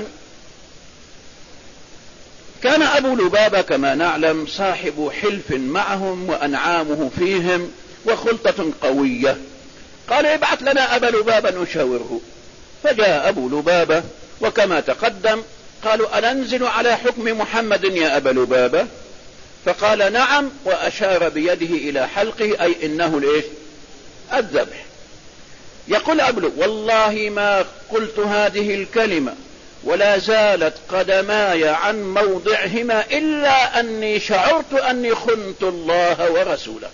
كان أبو لبابة كما نعلم صاحب حلف معهم وأنعامه فيهم وخلطة قوية. قال ابعث لنا أبا لبابة نشاوره. فجاء أبو لبابة وكما تقدم قالوا أننزل على حكم محمد يا أبا لبابة؟ فقال نعم، وأشار بيده إلى حلقه أي إنه ليش الذبح. يقول أبو والله ما قلت هذه الكلمة ولا زالت قدماي عن موضعهما إلا أني شعرت أني خنت الله ورسوله.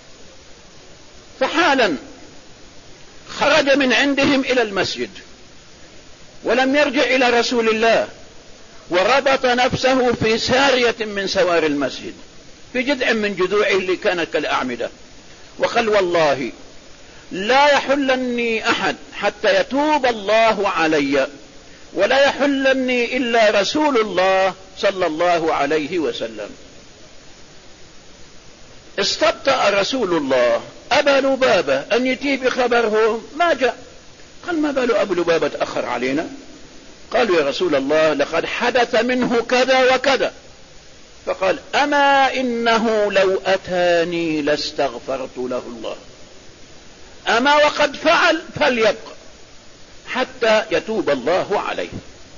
فحالا خرج من عندهم إلى المسجد ولم يرجع إلى رسول الله، وربط نفسه في سارية من سوار المسجد في جذع من جذوعه اللي كانت كالأعمدة، وقال والله لا يحلني أحد حتى يتوب الله علي، ولا يحلني إلا رسول الله صلى الله عليه وسلم. استبطأ رسول الله أبا لبابة أن يتي بخبره، ما جاء. قال ما بال أبو لبابة تأخر علينا؟ قالوا يا رسول الله لقد حدث منه كذا وكذا. فقال أما إنه لو أتاني لاستغفرت له الله، أما وقد فعل فليبقى حتى يتوب الله عليه.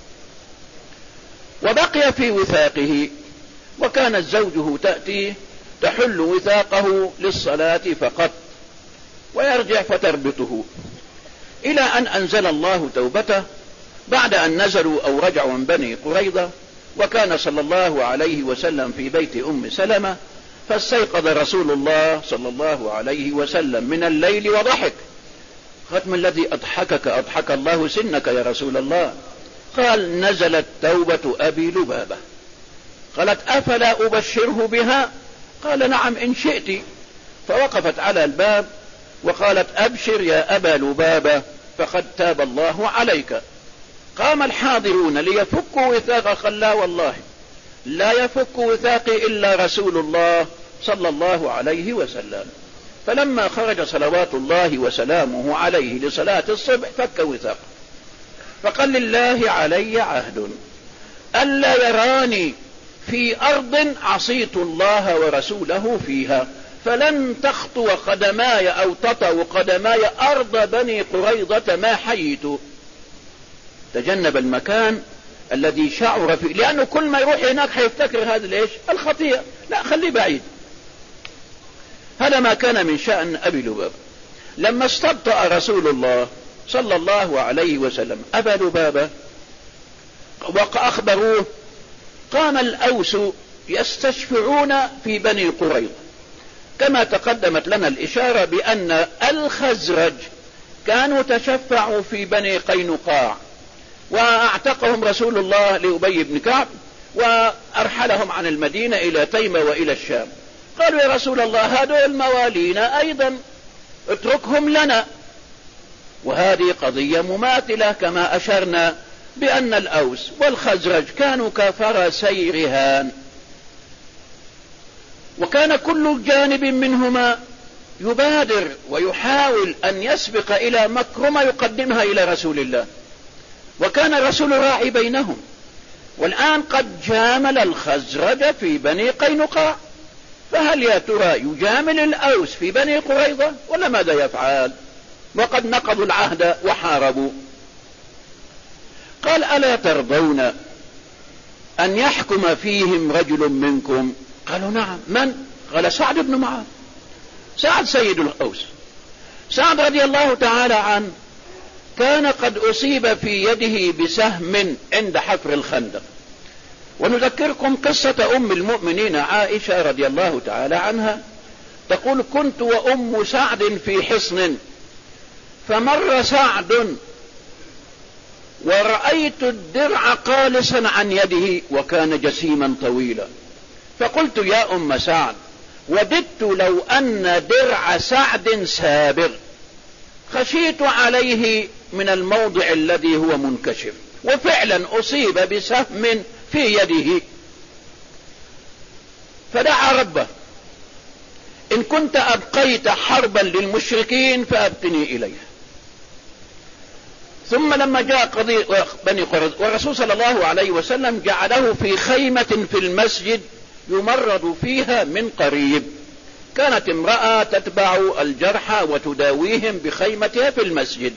وبقي في وثاقه، وكانت زوجه تأتي تحل وثاقه للصلاة فقط ويرجع فتربطه، إلى أن أنزل الله توبته بعد أن نزلوا أو رجعوا من بني قريظة. وكان صلى الله عليه وسلم في بيت أم سلمة، فاستيقظ رسول الله صلى الله عليه وسلم من الليل وضحك. قالت ما الذي أضحكك؟ أضحك الله سنك يا رسول الله. قال نزلت توبة أبي لبابة. قالت أفلا أبشره بها؟ قال نعم إن شئت. فوقفت على الباب وقالت أبشر يا أبا لبابة فقد تاب الله عليك. قام الحاضرون ليفكوا وثاق، قال لا والله لا يفك وثاقي إلا رسول الله صلى الله عليه وسلم. فلما خرج صلوات الله وسلامه عليه لصلاة الصبح فك وثاقه، فقال لله علي عهد ألا يراني في أرض عصيت الله ورسوله فيها، فلن تخطو قدماي أو تطو قدماي أرض بني قريظة ما حييت. تجنب المكان الذي شعر فيه، لأنه كل ما يروح هناك حيفتكر هذا ليش الخطيئة، لا خليه بعيد. هذا ما كان من شأن أبي لبابة. لما استبطأ رسول الله صلى الله عليه وسلم أبا لبابة وأخبروه، قام الأوس يستشفعون في بني قريظة، كما تقدمت لنا الإشارة بأن الخزرج كانوا تشفعوا في بني قينقاع، واعتقهم رسول الله لأبي بن كعب وأرحلهم عن المدينة إلى تيمة وإلى الشام. قالوا يا رسول الله هذول موالينا أيضا اتركهم لنا. وهذه قضية مماثلة كما أشرنا بأن الأوس والخزرج كانوا كفرسي رهان، وكان كل جانب منهما يبادر ويحاول أن يسبق إلى مكرمة يقدمها إلى رسول الله، وكان الرسول راعي بينهم. والآن قد جامل الخزرج في بني قينقاع، فهل يا ترى يجامل الأوس في بني قريظة ولا ماذا يفعل؟ وقد نقضوا العهد وحاربوا. قال ألا ترضون أن يحكم فيهم رجل منكم؟ قالوا نعم. من؟ قال سعد بن معاذ. سعد سيد الأوس. سعد رضي الله تعالى عنه كان قد أصيب في يده بسهم عند حفر الخندق. ونذكركم قصة أم المؤمنين عائشة رضي الله تعالى عنها، تقول كنت وأم سعد في حصن، فمر سعد ورأيت الدرع قالصا عن يده وكان جسيما طويلا، فقلت يا أم سعد وددت لو أن درع سعد سابغ، خشيت عليه من الموضع الذي هو منكشف. وفعلا أصيب بسهم في يده، فدعا ربه إن كنت أبقيت حربا للمشركين فأبقني إليها. ثم لما جاء قضية بني قريظة والرسول صلى الله عليه وسلم جعله في خيمة في المسجد يمرض فيها من قريب. كانت امرأة تتبع الجرحى وتداويهم بخيمتها في المسجد،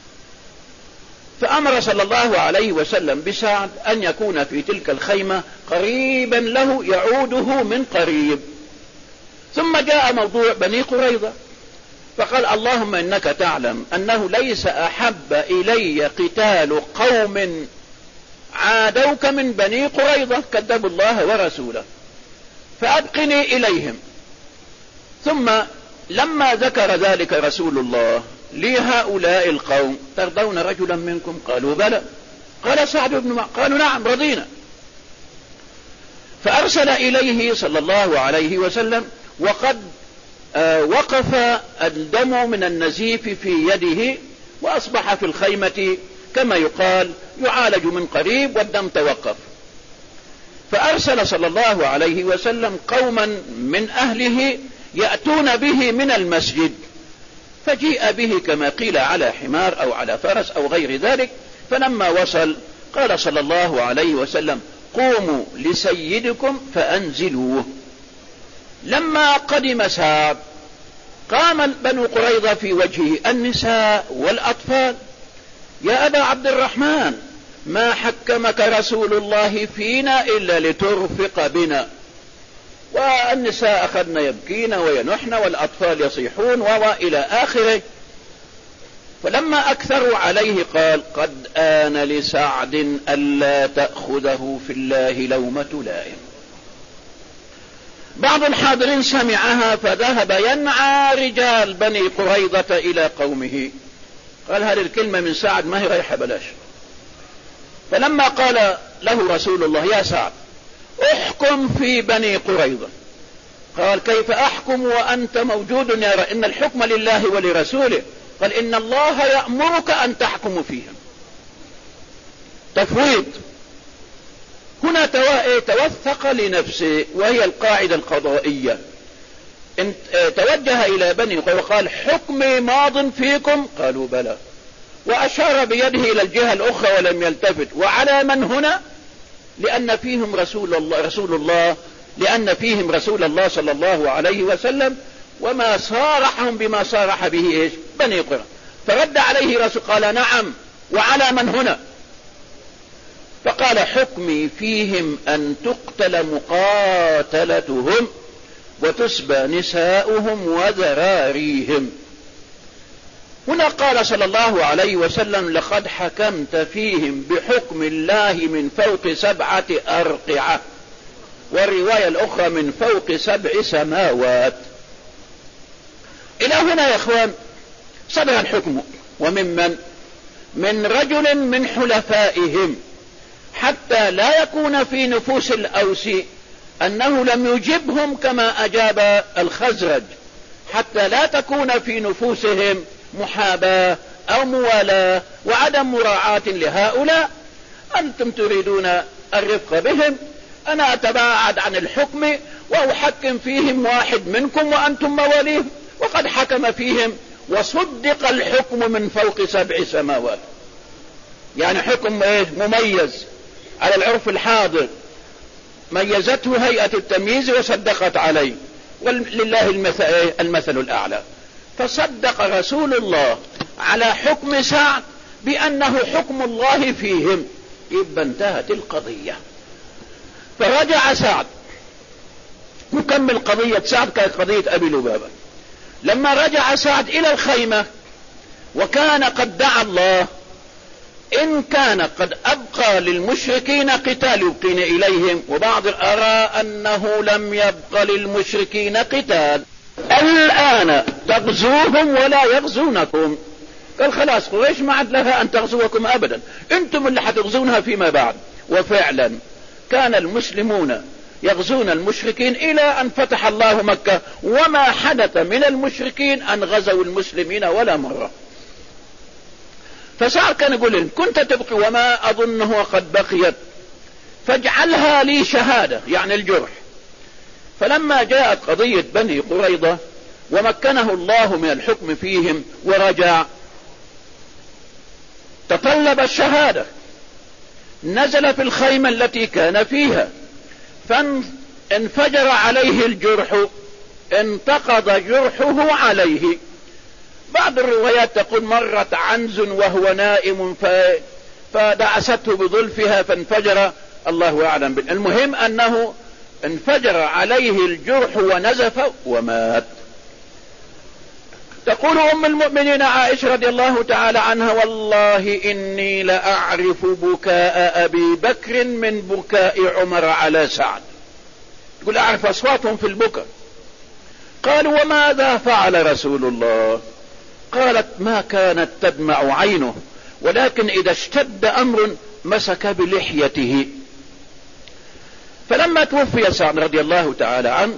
فأمر صلى الله عليه وسلم بسعد أن يكون في تلك الخيمة قريبا له يعوده من قريب. ثم جاء موضوع بني قريظة فقال اللهم إنك تعلم أنه ليس أحب إلي قتال قوم عادوك من بني قريظة كذبوا الله ورسوله، فأبقني إليهم. ثم لما ذكر ذلك رسول الله لهؤلاء القوم ترضون رجلا منكم؟ قالوا بلى. قال سعد بن معاذ قالوا نعم رضينا. فأرسل إليه صلى الله عليه وسلم وقد آه وقف الدم من النزيف في يده، وأصبح في الخيمة كما يقال يعالج من قريب والدم توقف. فأرسل صلى الله عليه وسلم قوما من أهله يأتون به من المسجد، فجيء به كما قيل على حمار أو على فرس أو غير ذلك. فلما وصل قال صلى الله عليه وسلم قوموا لسيدكم فأنزلوه. لما قدم سعد قام بنو قريظة في وجهه النساء والأطفال: يا أبا عبد الرحمن ما حكمك رسول الله فينا إلا لترفق بنا. والنساء أخذن يبكين وينحن والأطفال يصيحون وإلى آخره. فلما أكثروا عليه قال قد آن لسعد ألا تأخذه في الله لومة لائم. بعض الحاضرين سمعها فذهب ينعى رجال بني قريظة إلى قومه. قال هذه الكلمة من سعد ما هي رايحة بلاش. فلما قال له رسول الله يا سعد احكم في بني قريظة، قال كيف أحكم وأنت موجود يا رأي؟ إن الحكم لله ولرسوله. قال إن الله يأمرك أن تحكم فيهم. تفويض. هنا توثق لنفسه وهي القاعدة القضائية. إن توجه إلى بني وقال حكمي ماض فيكم؟ قالوا بلى، وأشار بيده إلى الجهة الأخرى ولم يلتفت. وعلى من هنا؟ لأن فيهم رسول الله رسول الله لأن فيهم رسول الله صلى الله عليه وسلم، وما صارحهم بما صارح به إيش؟ بني قريظة. فرد عليه رسول قال نعم، وعلى من هنا؟ فقال حكمي فيهم أن تقتل مقاتلتهم وتسبى نساؤهم وذراريهم. هنا قال صلى الله عليه وسلم لقد حكمت فيهم بحكم الله من فوق سبعة أرقعة، والرواية الأخرى من فوق سبع سماوات. إلى هنا يا إخوان صدر الحكم، وممن من رجل من حلفائهم، حتى لا يكون في نفوس الأوس أنه لم يجبهم كما أجاب الخزرج، حتى لا تكون في نفوسهم محاباة أو موالاة وعدم مراعاة لهؤلاء. أنتم تريدون الرفق بهم، أنا أتباعد عن الحكم وأحكم فيهم واحد منكم وأنتم مواليهم. وقد حكم فيهم وصدق الحكم من فوق سبع سماوات، يعني حكم مميز على العرف الحاضر، ميزته هيئة التمييز وصدقت عليه، ولله المثل الأعلى. فصدق رسول الله على حكم سعد بأنه حكم الله فيهم، يبقى انتهت القضية. فرجع سعد نكمل قضية سعد، كانت قضية أبي لبابة. لما رجع سعد إلى الخيمة وكان قد دعا الله إن كان قد أبقى للمشركين قتال يبقين إليهم، وبعض أرى أنه لم يبقى للمشركين قتال، الآن تغزوهم ولا يغزونكم. قال خلاص قريش ما عاد لها أن تغزوكم أبدا، أنتم اللي حتغزونها فيما بعد. وفعلا كان المسلمون يغزون المشركين إلى أن فتح الله مكة، وما حدث من المشركين أن غزوا المسلمين ولا مرة. فسعد كان يقول إن كنت تبقي وما أظنه قد بقيت فاجعلها لي شهادة، يعني الجرح. فلما جاءت قضية بني قريظة ومكنه الله من الحكم فيهم ورجع تطلب الشهادة، نزل في الخيمة التي كان فيها فانفجر عليه الجرح، انتقض جرحه عليه. بعض الروايات تقول مرت عنز وهو نائم فدعسته بظلفها فانفجر، الله أعلم. المهم أنه انفجر عليه الجرح ونزف ومات. تقول أم المؤمنين عائشة رضي الله تعالى عنها: والله إني لأعرف بكاء أبي بكر من بكاء عمر على سعد. تقول أعرف أصواتهم في البكاء. قالوا: وماذا فعل رسول الله؟ قالت: ما كانت تدمع عينه، ولكن إذا اشتد أمر مسك بلحيته. فلما توفي سعد رضي الله تعالى عنه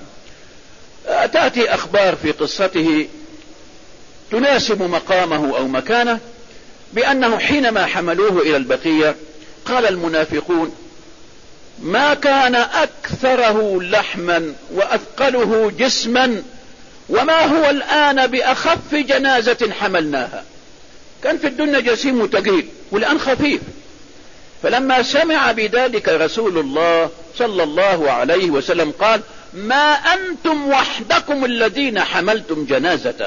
تأتي أخبار في قصته تناسب مقامه أو مكانه، بأنه حينما حملوه إلى البقية قال المنافقون: ما كان أكثره لحما وأثقله جسما، وما هو الآن بأخف جنازة حملناها. كان في الدنيا جسيم وتقيل والآن خفيف. فلما سمع بذلك رسول الله صلى الله عليه وسلم قال: ما أنتم وحدكم الذين حملتم جنازته.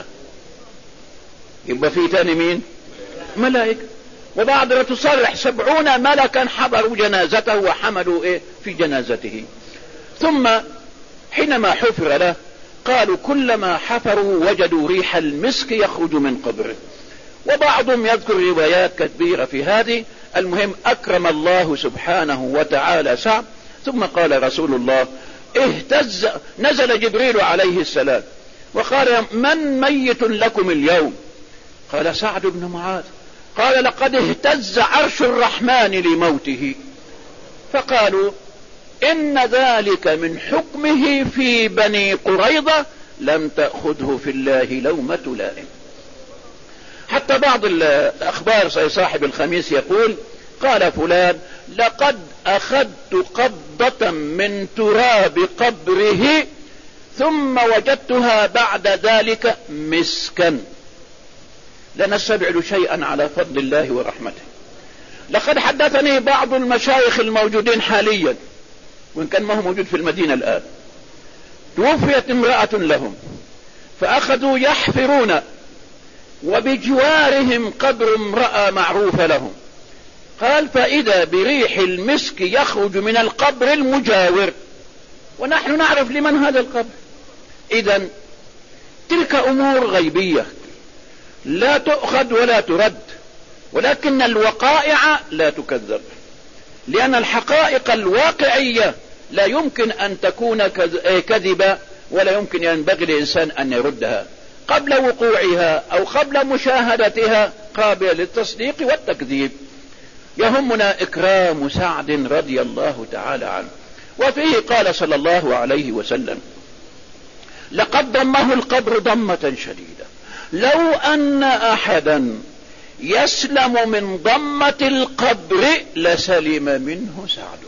يبقى في تاني مين؟ ملائكة. وبعد ما تصرح سبعون ملكا حضروا جنازته وحملوا إيه في جنازته. ثم حينما حفر له قالوا: كلما حفروا وجدوا ريح المسك يخرج من قبره. وبعضهم يذكر روايات كثيرة في هذه. المهم أكرم الله سبحانه وتعالى سعد. ثم قال رسول الله: اهتز، نزل جبريل عليه السلام وقال: من ميت لكم اليوم؟ قال سعد بن معاذ. قال: لقد اهتز عرش الرحمن لموته. فقالوا: إن ذلك من حكمه في بني قريظة، لم تأخذه في الله لومة لائم. حتى بعض الأخبار صاحب الخميس يقول: قال فلان: لقد أخذت قبضة من تراب قبره ثم وجدتها بعد ذلك مسكا. لا نستبعد شيئا على فضل الله ورحمته. لقد حدثني بعض المشايخ الموجودين حاليا، وإن كان ما هو موجود في المدينة الآن، توفيت امرأة لهم فأخذوا يحفرون وبجوارهم قبر امرأة معروفة لهم. قال: فإذا بريح المسك يخرج من القبر المجاور، ونحن نعرف لمن هذا القبر. إذن تلك أمور غيبية لا تؤخذ ولا ترد، ولكن الوقائع لا تكذب، لأن الحقائق الواقعية لا يمكن أن تكون كذبة، ولا يمكن ينبغي للإنسان أن يردها قبل وقوعها أو قبل مشاهدتها، قابلة للتصديق والتكذيب. يهمنا إكرام سعد رضي الله تعالى عنه. وفيه قال صلى الله عليه وسلم: لقد ضمه القبر ضمة شديدة، لو أن أحدا يسلم من ضمة القبر لسلم منه سعد.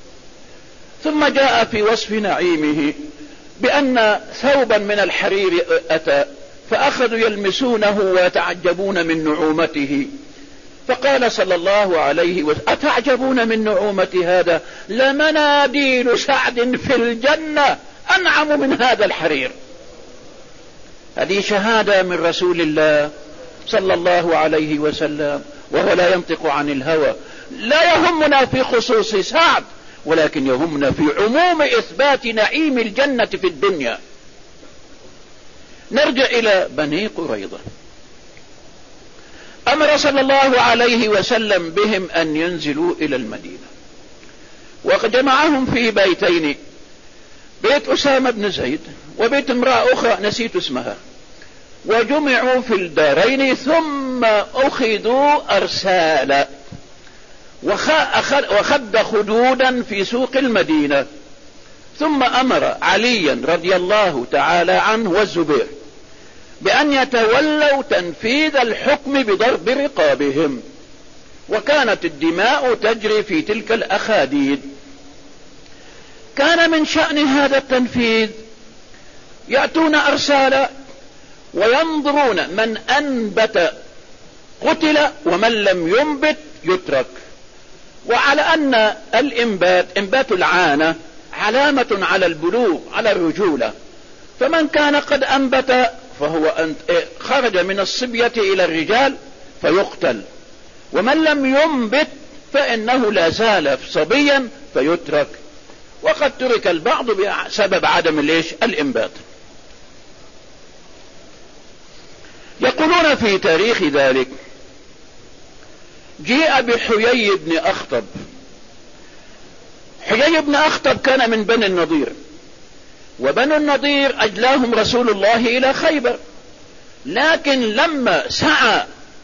ثم جاء في وصف نعيمه بأن ثوبا من الحرير أتى فأخذوا يلمسونه ويتعجبون من نعومته، فقال صلى الله عليه وسلم: أتعجبون من نعومة هذا؟ لمناديل سعد في الجنة أنعم من هذا الحرير. هذه شهادة من رسول الله صلى الله عليه وسلم، وهو لا ينطق عن الهوى. لا يهمنا في خصوص سعد، ولكن يهمنا في عموم إثبات نعيم الجنة في الدنيا. نرجع إلى بني قريظة. أمر صلى الله عليه وسلم بهم أن ينزلوا إلى المدينة، وجمعهم في بيتين: بيت أسامة بن زيد وبيت امرأة أخرى نسيت اسمها، وجمعوا في الدارين ثم أخذوا أرسالا وخد خدودا في سوق المدينة. ثم أمر عليا رضي الله تعالى عنه والزبير بأن يتولوا تنفيذ الحكم بضرب رقابهم، وكانت الدماء تجري في تلك الأخاديد. كان من شأن هذا التنفيذ يأتون أرسالا وينظرون من أنبت قتل ومن لم ينبت يترك. وعلى أن الإنبات إنبات العانة علامة على البلوغ على الرجولة، فمن كان قد أنبت فهو خرج من الصبية إلى الرجال فيقتل، ومن لم ينبت فإنه لا زال صبيا فيترك. وقد ترك البعض بسبب عدم ليش الإنبات. يقولون في تاريخ ذلك جيء بحيي بن أخطب. حيي بن أخطب كان من بني النضير، وبنو النضير أجلاهم رسول الله إلى خيبر، لكن لما سعى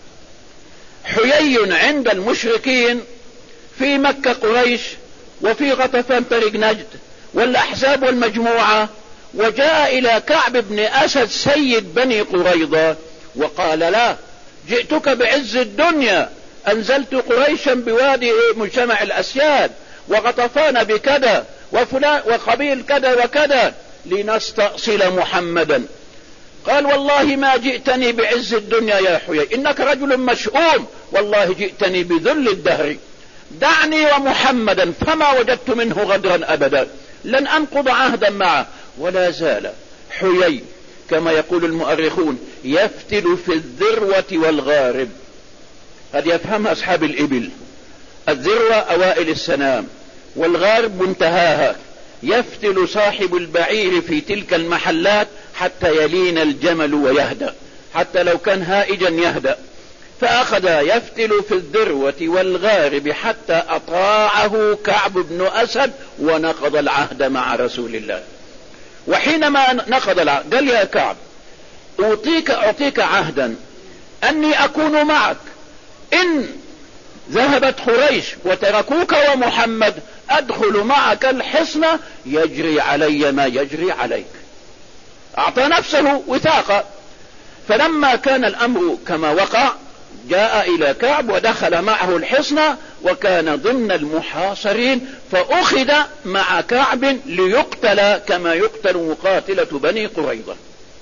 حيي عند المشركين في مكة قريش وفي غطفان طريق نجد والأحزاب والمجموعة، وجاء إلى كعب بن أسد سيد بني قريظة وقال لا، جئتك بعز الدنيا، أنزلت قريشا بوادي مجتمع الأسياد وغطفان بكذا وفلان وقبيل كذا وكذا لنستأصل محمدا. قال والله ما جئتني بعز الدنيا يا حيي، إنك رجل مشؤوم، والله جئتني بذل الدهر، دعني ومحمدا فما وجدت منه غدرا أبدا، لن أنقض عهدا معه. ولا زال حيي كما يقول المؤرخون يفتل في الذروة والغارب. هذه يفهمها أصحاب الإبل، الذروة أوائل السنام والغارب منتهاها. يفتل صاحب البعير في تلك المحلات حتى يلين الجمل ويهدأ، حتى لو كان هائجا يهدأ. فأخذ يفتل في الذروة والغارب حتى أطاعه كعب بن أسد ونقض العهد مع رسول الله. وحينما نقض العهد قال يا كعب أعطيك, أعطيك عهدا أني أكون معك، إن ذهبت قريش وتركوك ومحمد أدخل معك الحصن يجري علي ما يجري عليك. أعطى نفسه وثاقا. فلما كان الأمر كما وقع جاء إلى كعب ودخل معه الحصن وكان ضمن المحاصرين، فأخذ مع كعب ليقتل كما يقتل مقاتلة بني قريظة.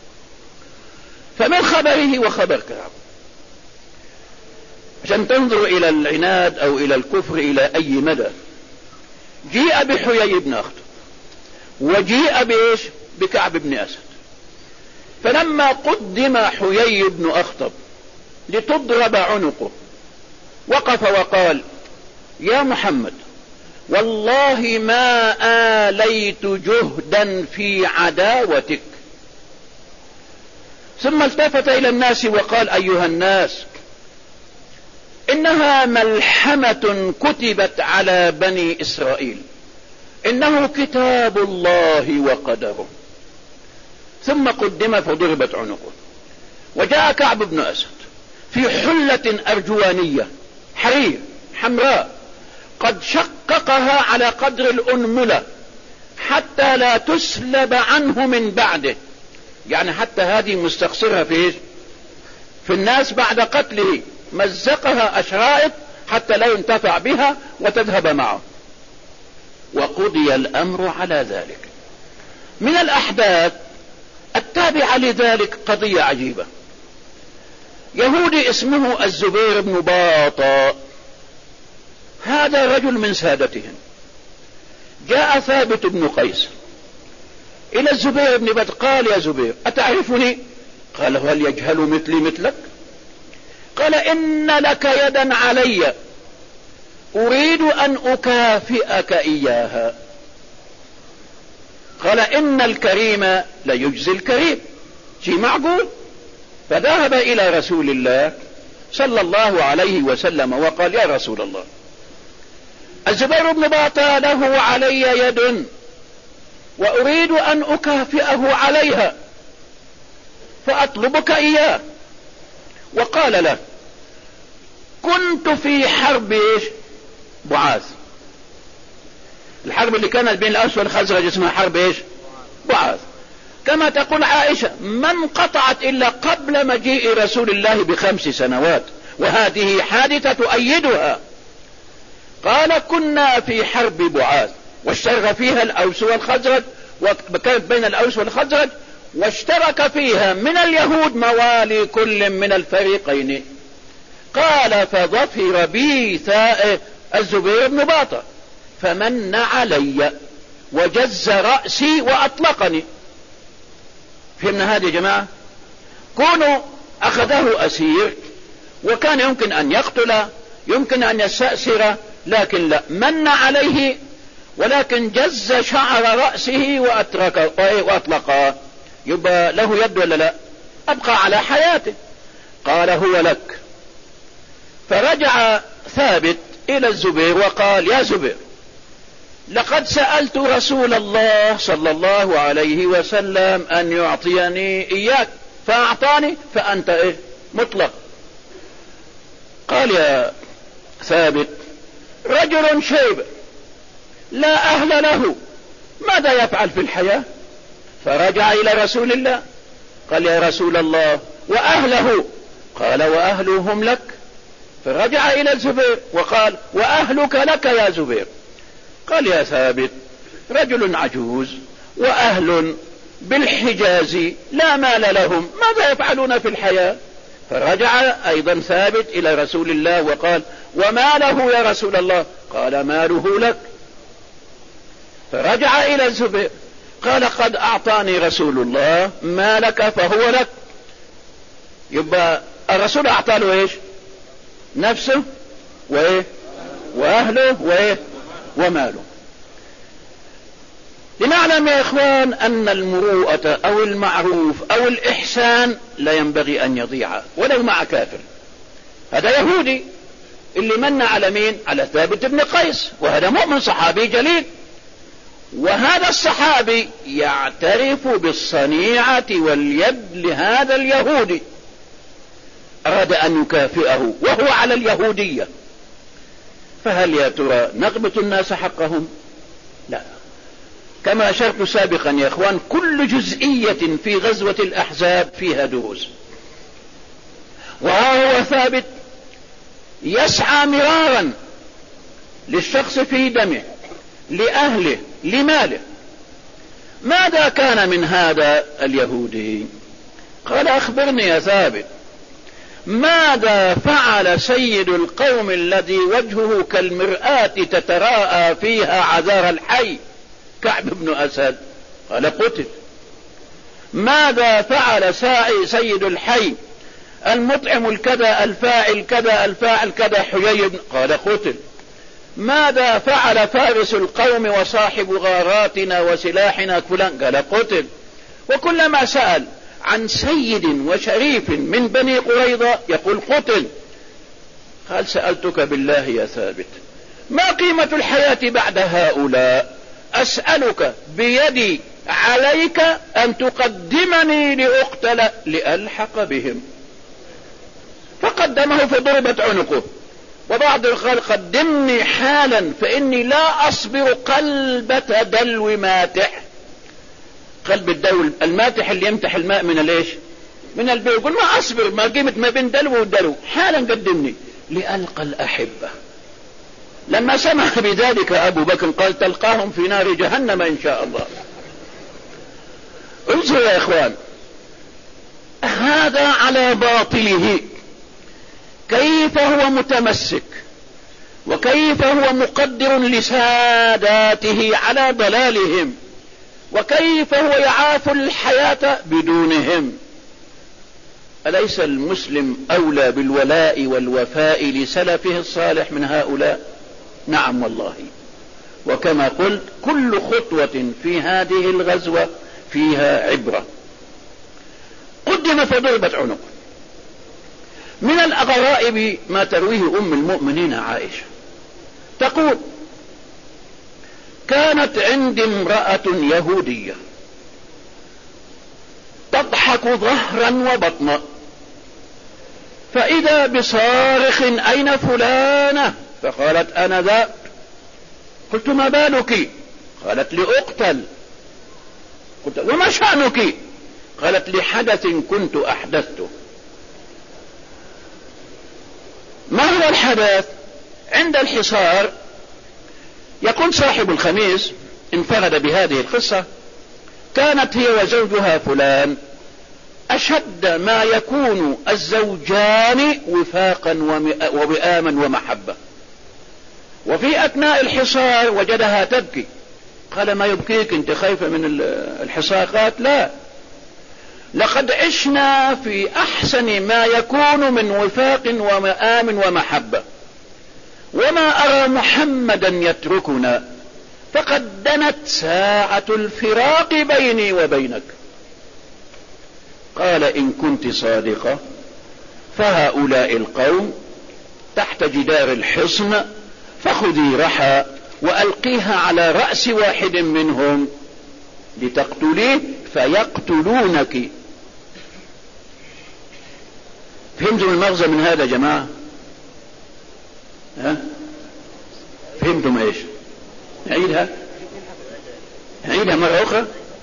فمن خبره وخبر كعب عشان تنظر إلى العناد أو إلى الكفر إلى أي مدى. جيء بحيي بن أخطب وجيء بإيش بكعب بن أسد. فلما قدم حيي بن أخطب لتضرب عنقه وقف وقال يا محمد والله ما آليت جهدا في عداوتك. ثم التفت إلى الناس وقال أيها الناس إنها ملحمة كتبت على بني إسرائيل، إنه كتاب الله وقدره. ثم قدم فضربت عنقه. وجاء كعب بن أسد في حلة أرجوانية حرير حمراء قد شققها على قدر الأنملة حتى لا تسلب عنه من بعده، يعني حتى هذه مستقصرها في في الناس بعد قتله، مزقها أشرائط حتى لا ينتفع بها وتذهب معه. وقضي الأمر على ذلك. من الأحداث التابعة لذلك قضية عجيبة. يهودي اسمه الزبير بن باطا، هذا رجل من سادتهم. جاء ثابت بن قيس إلى الزبير بن باطا قال يا زبير أتعرفني؟ قال هل يجهل مثلي مثلك؟ قال إن لك يدا علي أريد أن أكافئك إياها. قال إن الكريم لا يجزي الكريم، شيء معقول. فذهب إلى رسول الله صلى الله عليه وسلم وقال يا رسول الله الزبير بن باطا له علي يد وأريد أن أكافئه عليها فأطلبك إياه. وقال له كنت في حرب إيش بعاث، الحرب اللي كانت بين الأوس والخزرج اسمها حرب إيش بعاث. كما تقول عائشة ما انقطعت إلا قبل مجيء رسول الله بخمس سنوات، وهذه حادثة تؤيدها. قال كنا في حرب بعاث واشترى استمر فيها الأوس والخزرج، وكانت بين الأوس والخزرج، واشترك فيها من اليهود موالي كل من الفريقين. قال فظفر بي الزبير بن باطة فمن علي وجز رأسي وأطلقني. فهمنا هذه يا جماعة؟ كونوا أخذه أسير وكان يمكن أن يقتل، يمكن أن يستأسر، لكن لا، من عليه ولكن جز شعر رأسه وأطلقه، يبقى له يد ولا لا؟ أبقى على حياته. قال هو لك. فرجع ثابت إلى الزبير وقال يا زبير لقد سألت رسول الله صلى الله عليه وسلم أن يعطيني إياك فأعطاني فأنت إيه؟ مطلق. قال يا ثابت رجل شيب لا أهل له ماذا يفعل في الحياة؟ فرجع إلى رسول الله قال يا رسول الله وأهله؟ قال وأهلهم لك. فرجع إلى الزبير وقال وأهلك لك يا زبير. قال يا ثابت رجل عجوز وأهل بالحجاز لا مال لهم ماذا يفعلون في الحياة؟ فرجع أيضا ثابت إلى رسول الله وقال وماله يا رسول الله؟ قال ماله لك. فرجع إلى الزبير قال قد أعطاني رسول الله مالك فهو لك. يبقى الرسول أعطى له إيش؟ نفسه وإيه؟ وأهله وإيه؟ وماله. لنعلم يا إخوان أن المروءة أو المعروف أو الإحسان لا ينبغي أن يضيع ولو مع كافر. هذا يهودي اللي من على مين؟ على ثابت بن قيس، وهذا مؤمن صحابي جليل، وهذا الصحابي يعترف بالصنيعة واليد لهذا اليهودي، أراد أن يكافئه وهو على اليهودية. فهل يا ترى نغبط الناس حقهم؟ لا. كما أشرت سابقا يا إخوان كل جزئية في غزوة الأحزاب فيها دروس. وهو ثابت يسعى مرارا للشخص في دمه لأهله لماله. ماذا كان من هذا اليهودي؟ قال أخبرني يا ثابت ماذا فعل سيد القوم الذي وجهه كالمرآة تتراءى فيها عذار الحي كعب بن أسد؟ قال قتل. ماذا فعل سيد الحي المطعم الكذا الفاعل كذا الفاعل كذا حيي بن؟ قال قتل. ماذا فعل فارس القوم وصاحب غاراتنا وسلاحنا فلان؟ قال قتل. وكلما سأل عن سيد وشريف من بني قريظة يقول قتل. قال سألتك بالله يا ثابت ما قيمة الحياة بعد هؤلاء؟ أسألك بيدي عليك أن تقدمني لأقتل لألحق بهم. فقدمه فضربت عنقه. وبعض قال قدمني حالا فإني لا أصبر قلبة دلو ماتح. قلب الدلو الماتح اللي يمتح الماء من ليش؟ من البئر. يقول ما أصبر ما قيمة ما بين دلو ودلو، حالا قدمني لألقى الأحبة. لما سمع بذلك أبو بكر قال تلقاهم في نار جهنم إن شاء الله. انظروا يا إخوان هذا على باطله كيف هو متمسك وكيف هو مقدر لساداته على ضلالهم وكيف هو يعاف الحياة بدونهم. أليس المسلم أولى بالولاء والوفاء لسلفه الصالح من هؤلاء؟ نعم والله. وكما قلت كل خطوة في هذه الغزوة فيها عبرة. قدم فضربت عنق. من الغرائب ما ترويه أم المؤمنين عائشة تقول كانت عندي امرأة يهودية تضحك ظهرا وبطنا فإذا بصارخ أين فلانة؟ فقالت أنا ذا. قلت ما بالك؟ قالت لأقتل. قلت وما شأنك؟ قالت لحدث كنت أحدثته. ما هو الحدث؟ عند الحصار يقول صاحب الخميس انفرد بهذه القصة كانت هي وزوجها فلان أشد ما يكون الزوجان وفاقا ووئاما ومحبة، وفي أثناء الحصار وجدها تبكي. قال ما يبكيك، انت خايفة من الحصار؟ قالت لا، لقد عشنا في أحسن ما يكون من وفاق ومآم ومحبة، وما أرى محمدا يتركنا، فقد دنت ساعة الفراق بيني وبينك. قال إن كنت صادقة فهؤلاء القوم تحت جدار الحصن، فخذي رحى وألقيها على رأس واحد منهم لتقتليه فيقتلونك. فهمتم المغزى من هذا يا جماعة؟ ها؟ فهمتم ايش؟ نعيدها نعيدها مرة أخرى.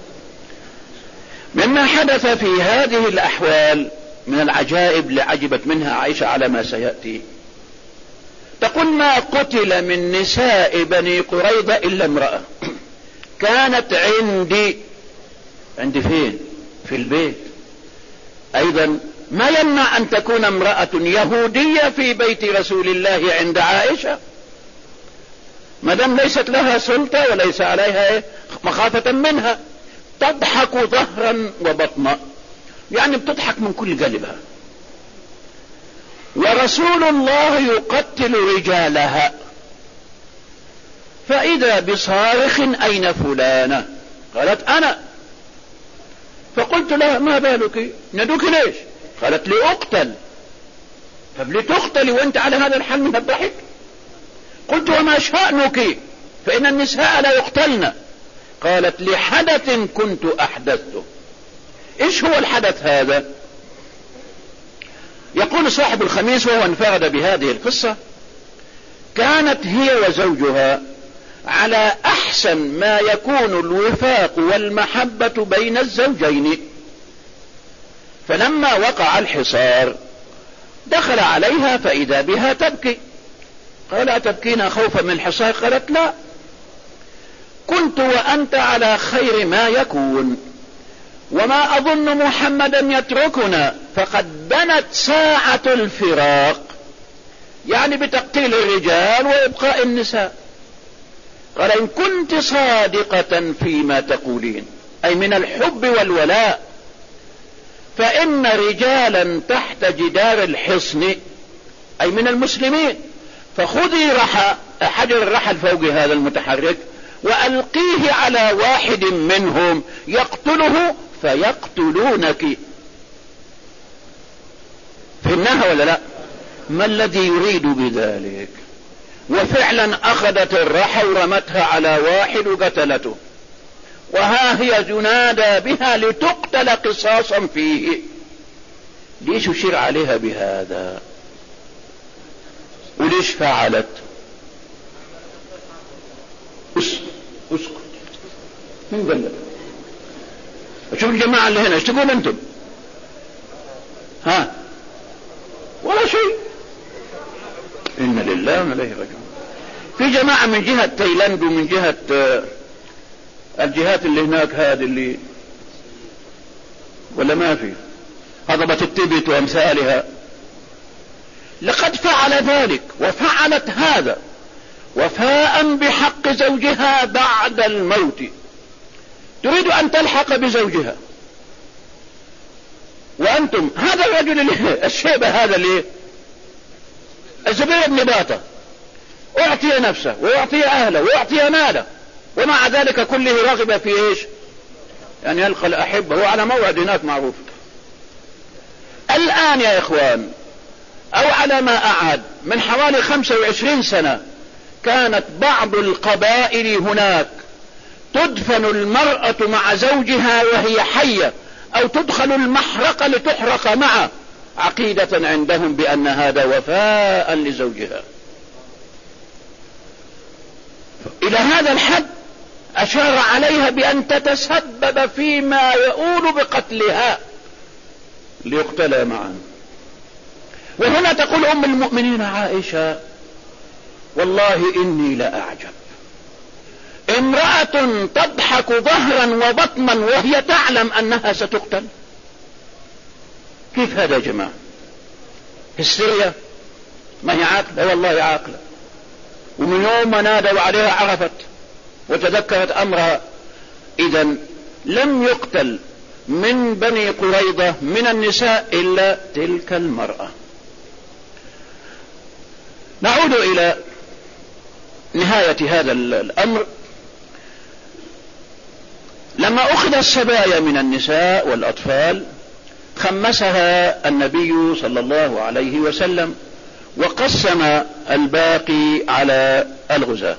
مما حدث في هذه الأحوال من العجائب لعجبت منها عائشة على ما سيأتي. تقول ما قتل من نساء بني قريظة إلا امرأة كانت عندي. عندي فين؟ في البيت. أيضا ما يمنع أن تكون امرأة يهودية في بيت رسول الله عند عائشة، ما دام ليست لها سلطة وليس عليها مخافة منها، تضحك ظهرا وبطنا، يعني بتضحك من كل قلبها. ورسول الله يقتل رجالها، فإذا بصارخ أين فلانة؟ قالت أنا. فقلت لها ما بالك ندوك ليش؟ قالت لأقتل. طب لتقتلي وانت على هذا الحال من الضحك؟ قلت وما شأنك؟ فإن النساء لا يقتلن. قالت لحدث كنت أحدثته. إيش هو الحدث هذا؟ يقول صاحب الخميس وهو انفرد بهذه القصة كانت هي وزوجها على أحسن ما يكون الوفاق والمحبة بين الزوجين، فلما وقع الحصار دخل عليها فإذا بها تبكي. قال أتبكين خوفا من الحصار؟ قالت لا، كنت وأنت على خير ما يكون، وما أظن محمدا يتركنا، فقد دنت ساعة الفراق، يعني بتقتيل الرجال وإبقاء النساء. قال إن كنت صادقة فيما تقولين، أي من الحب والولاء، فإن رجالا تحت جدار الحصن، أي من المسلمين، فخذي رحى حجر الرحل فوق هذا المتحرك وألقيه على واحد منهم يقتله فيقتلونك. فهمناها ولا لا؟ ما الذي يريد بذلك؟ وفعلا أخذت الرحى ورمتها على واحد وقتلته، وها هي ينادى بها لتقتل قصاصا فيه. ليش يشير عليها بهذا؟ وليش فعلت؟ اسكت. مين قال لك؟ شوف الجماعة اللي هنا ايش تقول انتم؟ ها؟ ولا شيء. إن لله وإنا إليه راجعون. في جماعة من جهة تايلاند ومن جهة الجهات اللي هناك هذه اللي ولا ما في هضبة التبت وأمثالها، لقد فعل ذلك وفعلت هذا وفاء بحق زوجها بعد الموت، تريد أن تلحق بزوجها. وأنتم هذا الرجل الشيبة هذا اللي الزبير بن باطة أعطي نفسه وأعطي أهله وأعطي ماله، ومع ذلك كله رغب في إيش؟ يعني يلقى الأحبة، هو على موعد هناك معروف. الآن يا إخوان، أو على ما أعد من حوالي خمسة وعشرين سنة، كانت بعض القبائل هناك تدفن المرأة مع زوجها وهي حية، أو تدخل المحرقة لتحرق معه، عقيدة عندهم بأن هذا وفاء لزوجها. إلى هذا الحد أشار عليها بأن تتسبب فيما يؤول بقتلها ليقتلا معا. وهنا تقول أم المؤمنين عائشة والله إني لأعجب امرأة تضحك ظهرا وبطنا وهي تعلم أنها ستقتل؟ كيف هذا يا جماعة؟ هستيريا؟ ما هي عاقلة؟ والله عاقلة، ومن يوم ما نادوا عليها عرفت وتذكرت أمرها. إذن لم يقتل من بني قريظة من النساء إلا تلك المرأة. نعود إلى نهاية هذا الأمر. لما أخذ السبايا من النساء والأطفال خمسها النبي صلى الله عليه وسلم وقسم الباقي على الغزاة.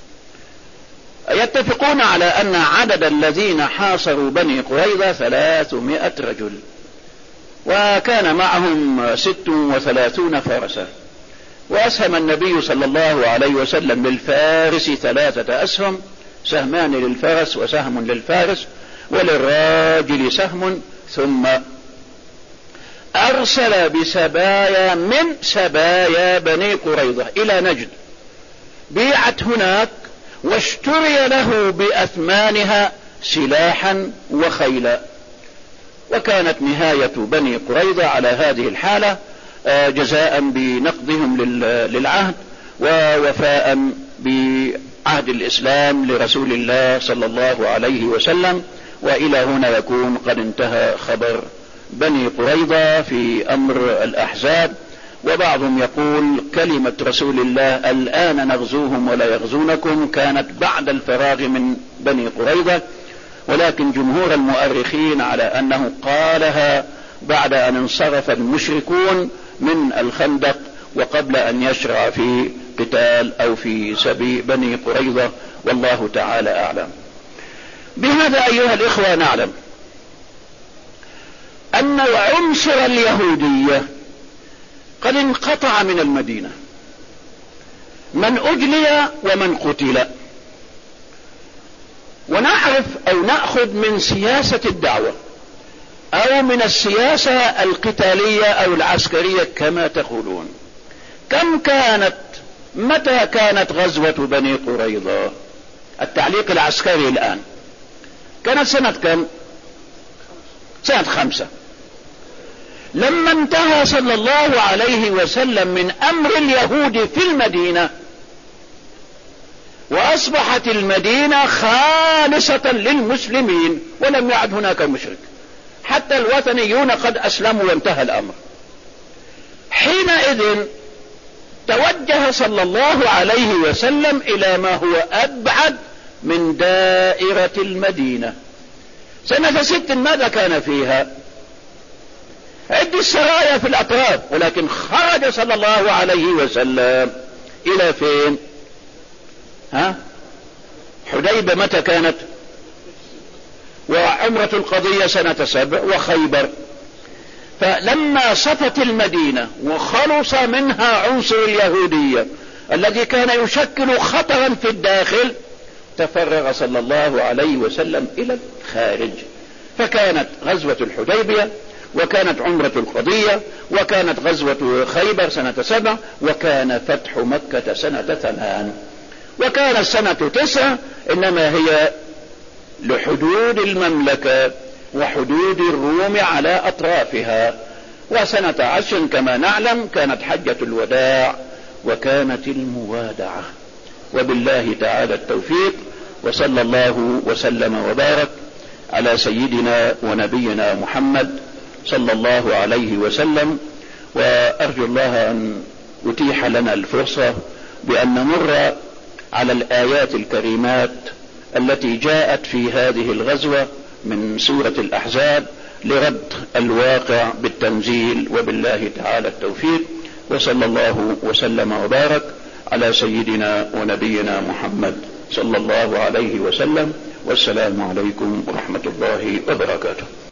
يتفقون على أن عدد الذين حاصروا بني قريظة ثلاثمائة رجل، وكان معهم ست وثلاثون فرسا، وأسهم النبي صلى الله عليه وسلم للفارس ثلاثة أسهم، سهمان للفرس وسهم للفارس، وللراجل سهم، ثم أرسل بسبايا من سبايا بني قريظة إلى نجد، بيعت هناك واشتري له بأثمانها سلاحا وخيلا. وكانت نهاية بني قريظة على هذه الحالة جزاء بنقضهم للعهد ووفاء بعهد الإسلام لرسول الله صلى الله عليه وسلم. وإلى هنا يكون قد انتهى خبر بني قريظة في أمر الأحزاب. وبعضهم يقول كلمة رسول الله الآن نغزوهم ولا يغزونكم كانت بعد الفراغ من بني قريظة، ولكن جمهور المؤرخين على أنه قالها بعد أن انصرف المشركون من الخندق وقبل أن يشرع في قتال أو في سبي بني قريظة، والله تعالى أعلم. بهذا أيها الإخوة نعلم أن عنصر اليهودية قد انقطع من المدينة، من أجلي ومن قتل. ونعرف أو نأخذ من سياسة الدعوة أو من السياسة القتالية أو العسكرية كما تقولون، كم كانت، متى كانت غزوة بني قريظة؟ التعليق العسكري الآن كانت سنة كم؟ سنة خمسة. لما انتهى صلى الله عليه وسلم من أمر اليهود في المدينة وأصبحت المدينة خالصة للمسلمين ولم يعد هناك مشرك، حتى الوثنيون قد أسلموا وانتهى الأمر. حينئذ توجه صلى الله عليه وسلم إلى ما هو أبعد من دائرة المدينة. سنة ست ماذا كان فيها؟ عدة سرايا في الأطراف، ولكن خرج صلى الله عليه وسلم إلى فين؟ ها؟ حديبة متى كانت؟ وعمرة القضية سنة سبع، وخيبر. فلما صفت المدينة وخلص منها عنصر اليهودية الذي كان يشكل خطرا في الداخل، تفرغ صلى الله عليه وسلم إلى الخارج. فكانت غزوة الحديبية، وكانت عمرة القضية، وكانت غزوة خيبر سنة سبع، وكان فتح مكة سنة ثمان، وكانت سنة تسعة إنما هي لحدود المملكة وحدود الروم على أطرافها. وسنة عشر كما نعلم كانت حجة الوداع وكانت الموادعة. وبالله تعالى التوفيق، وصلى الله وسلم وبارك على سيدنا ونبينا محمد صلى الله عليه وسلم. وأرجو الله أن يتيح لنا الفرصة بأن نمر على الآيات الكريمات التي جاءت في هذه الغزوة من سورة الأحزاب لرد الواقع بالتنزيل. وبالله تعالى التوفيق، وصلى الله وسلم وبارك على سيدنا ونبينا محمد صلى الله عليه وسلم. والسلام عليكم ورحمة الله وبركاته.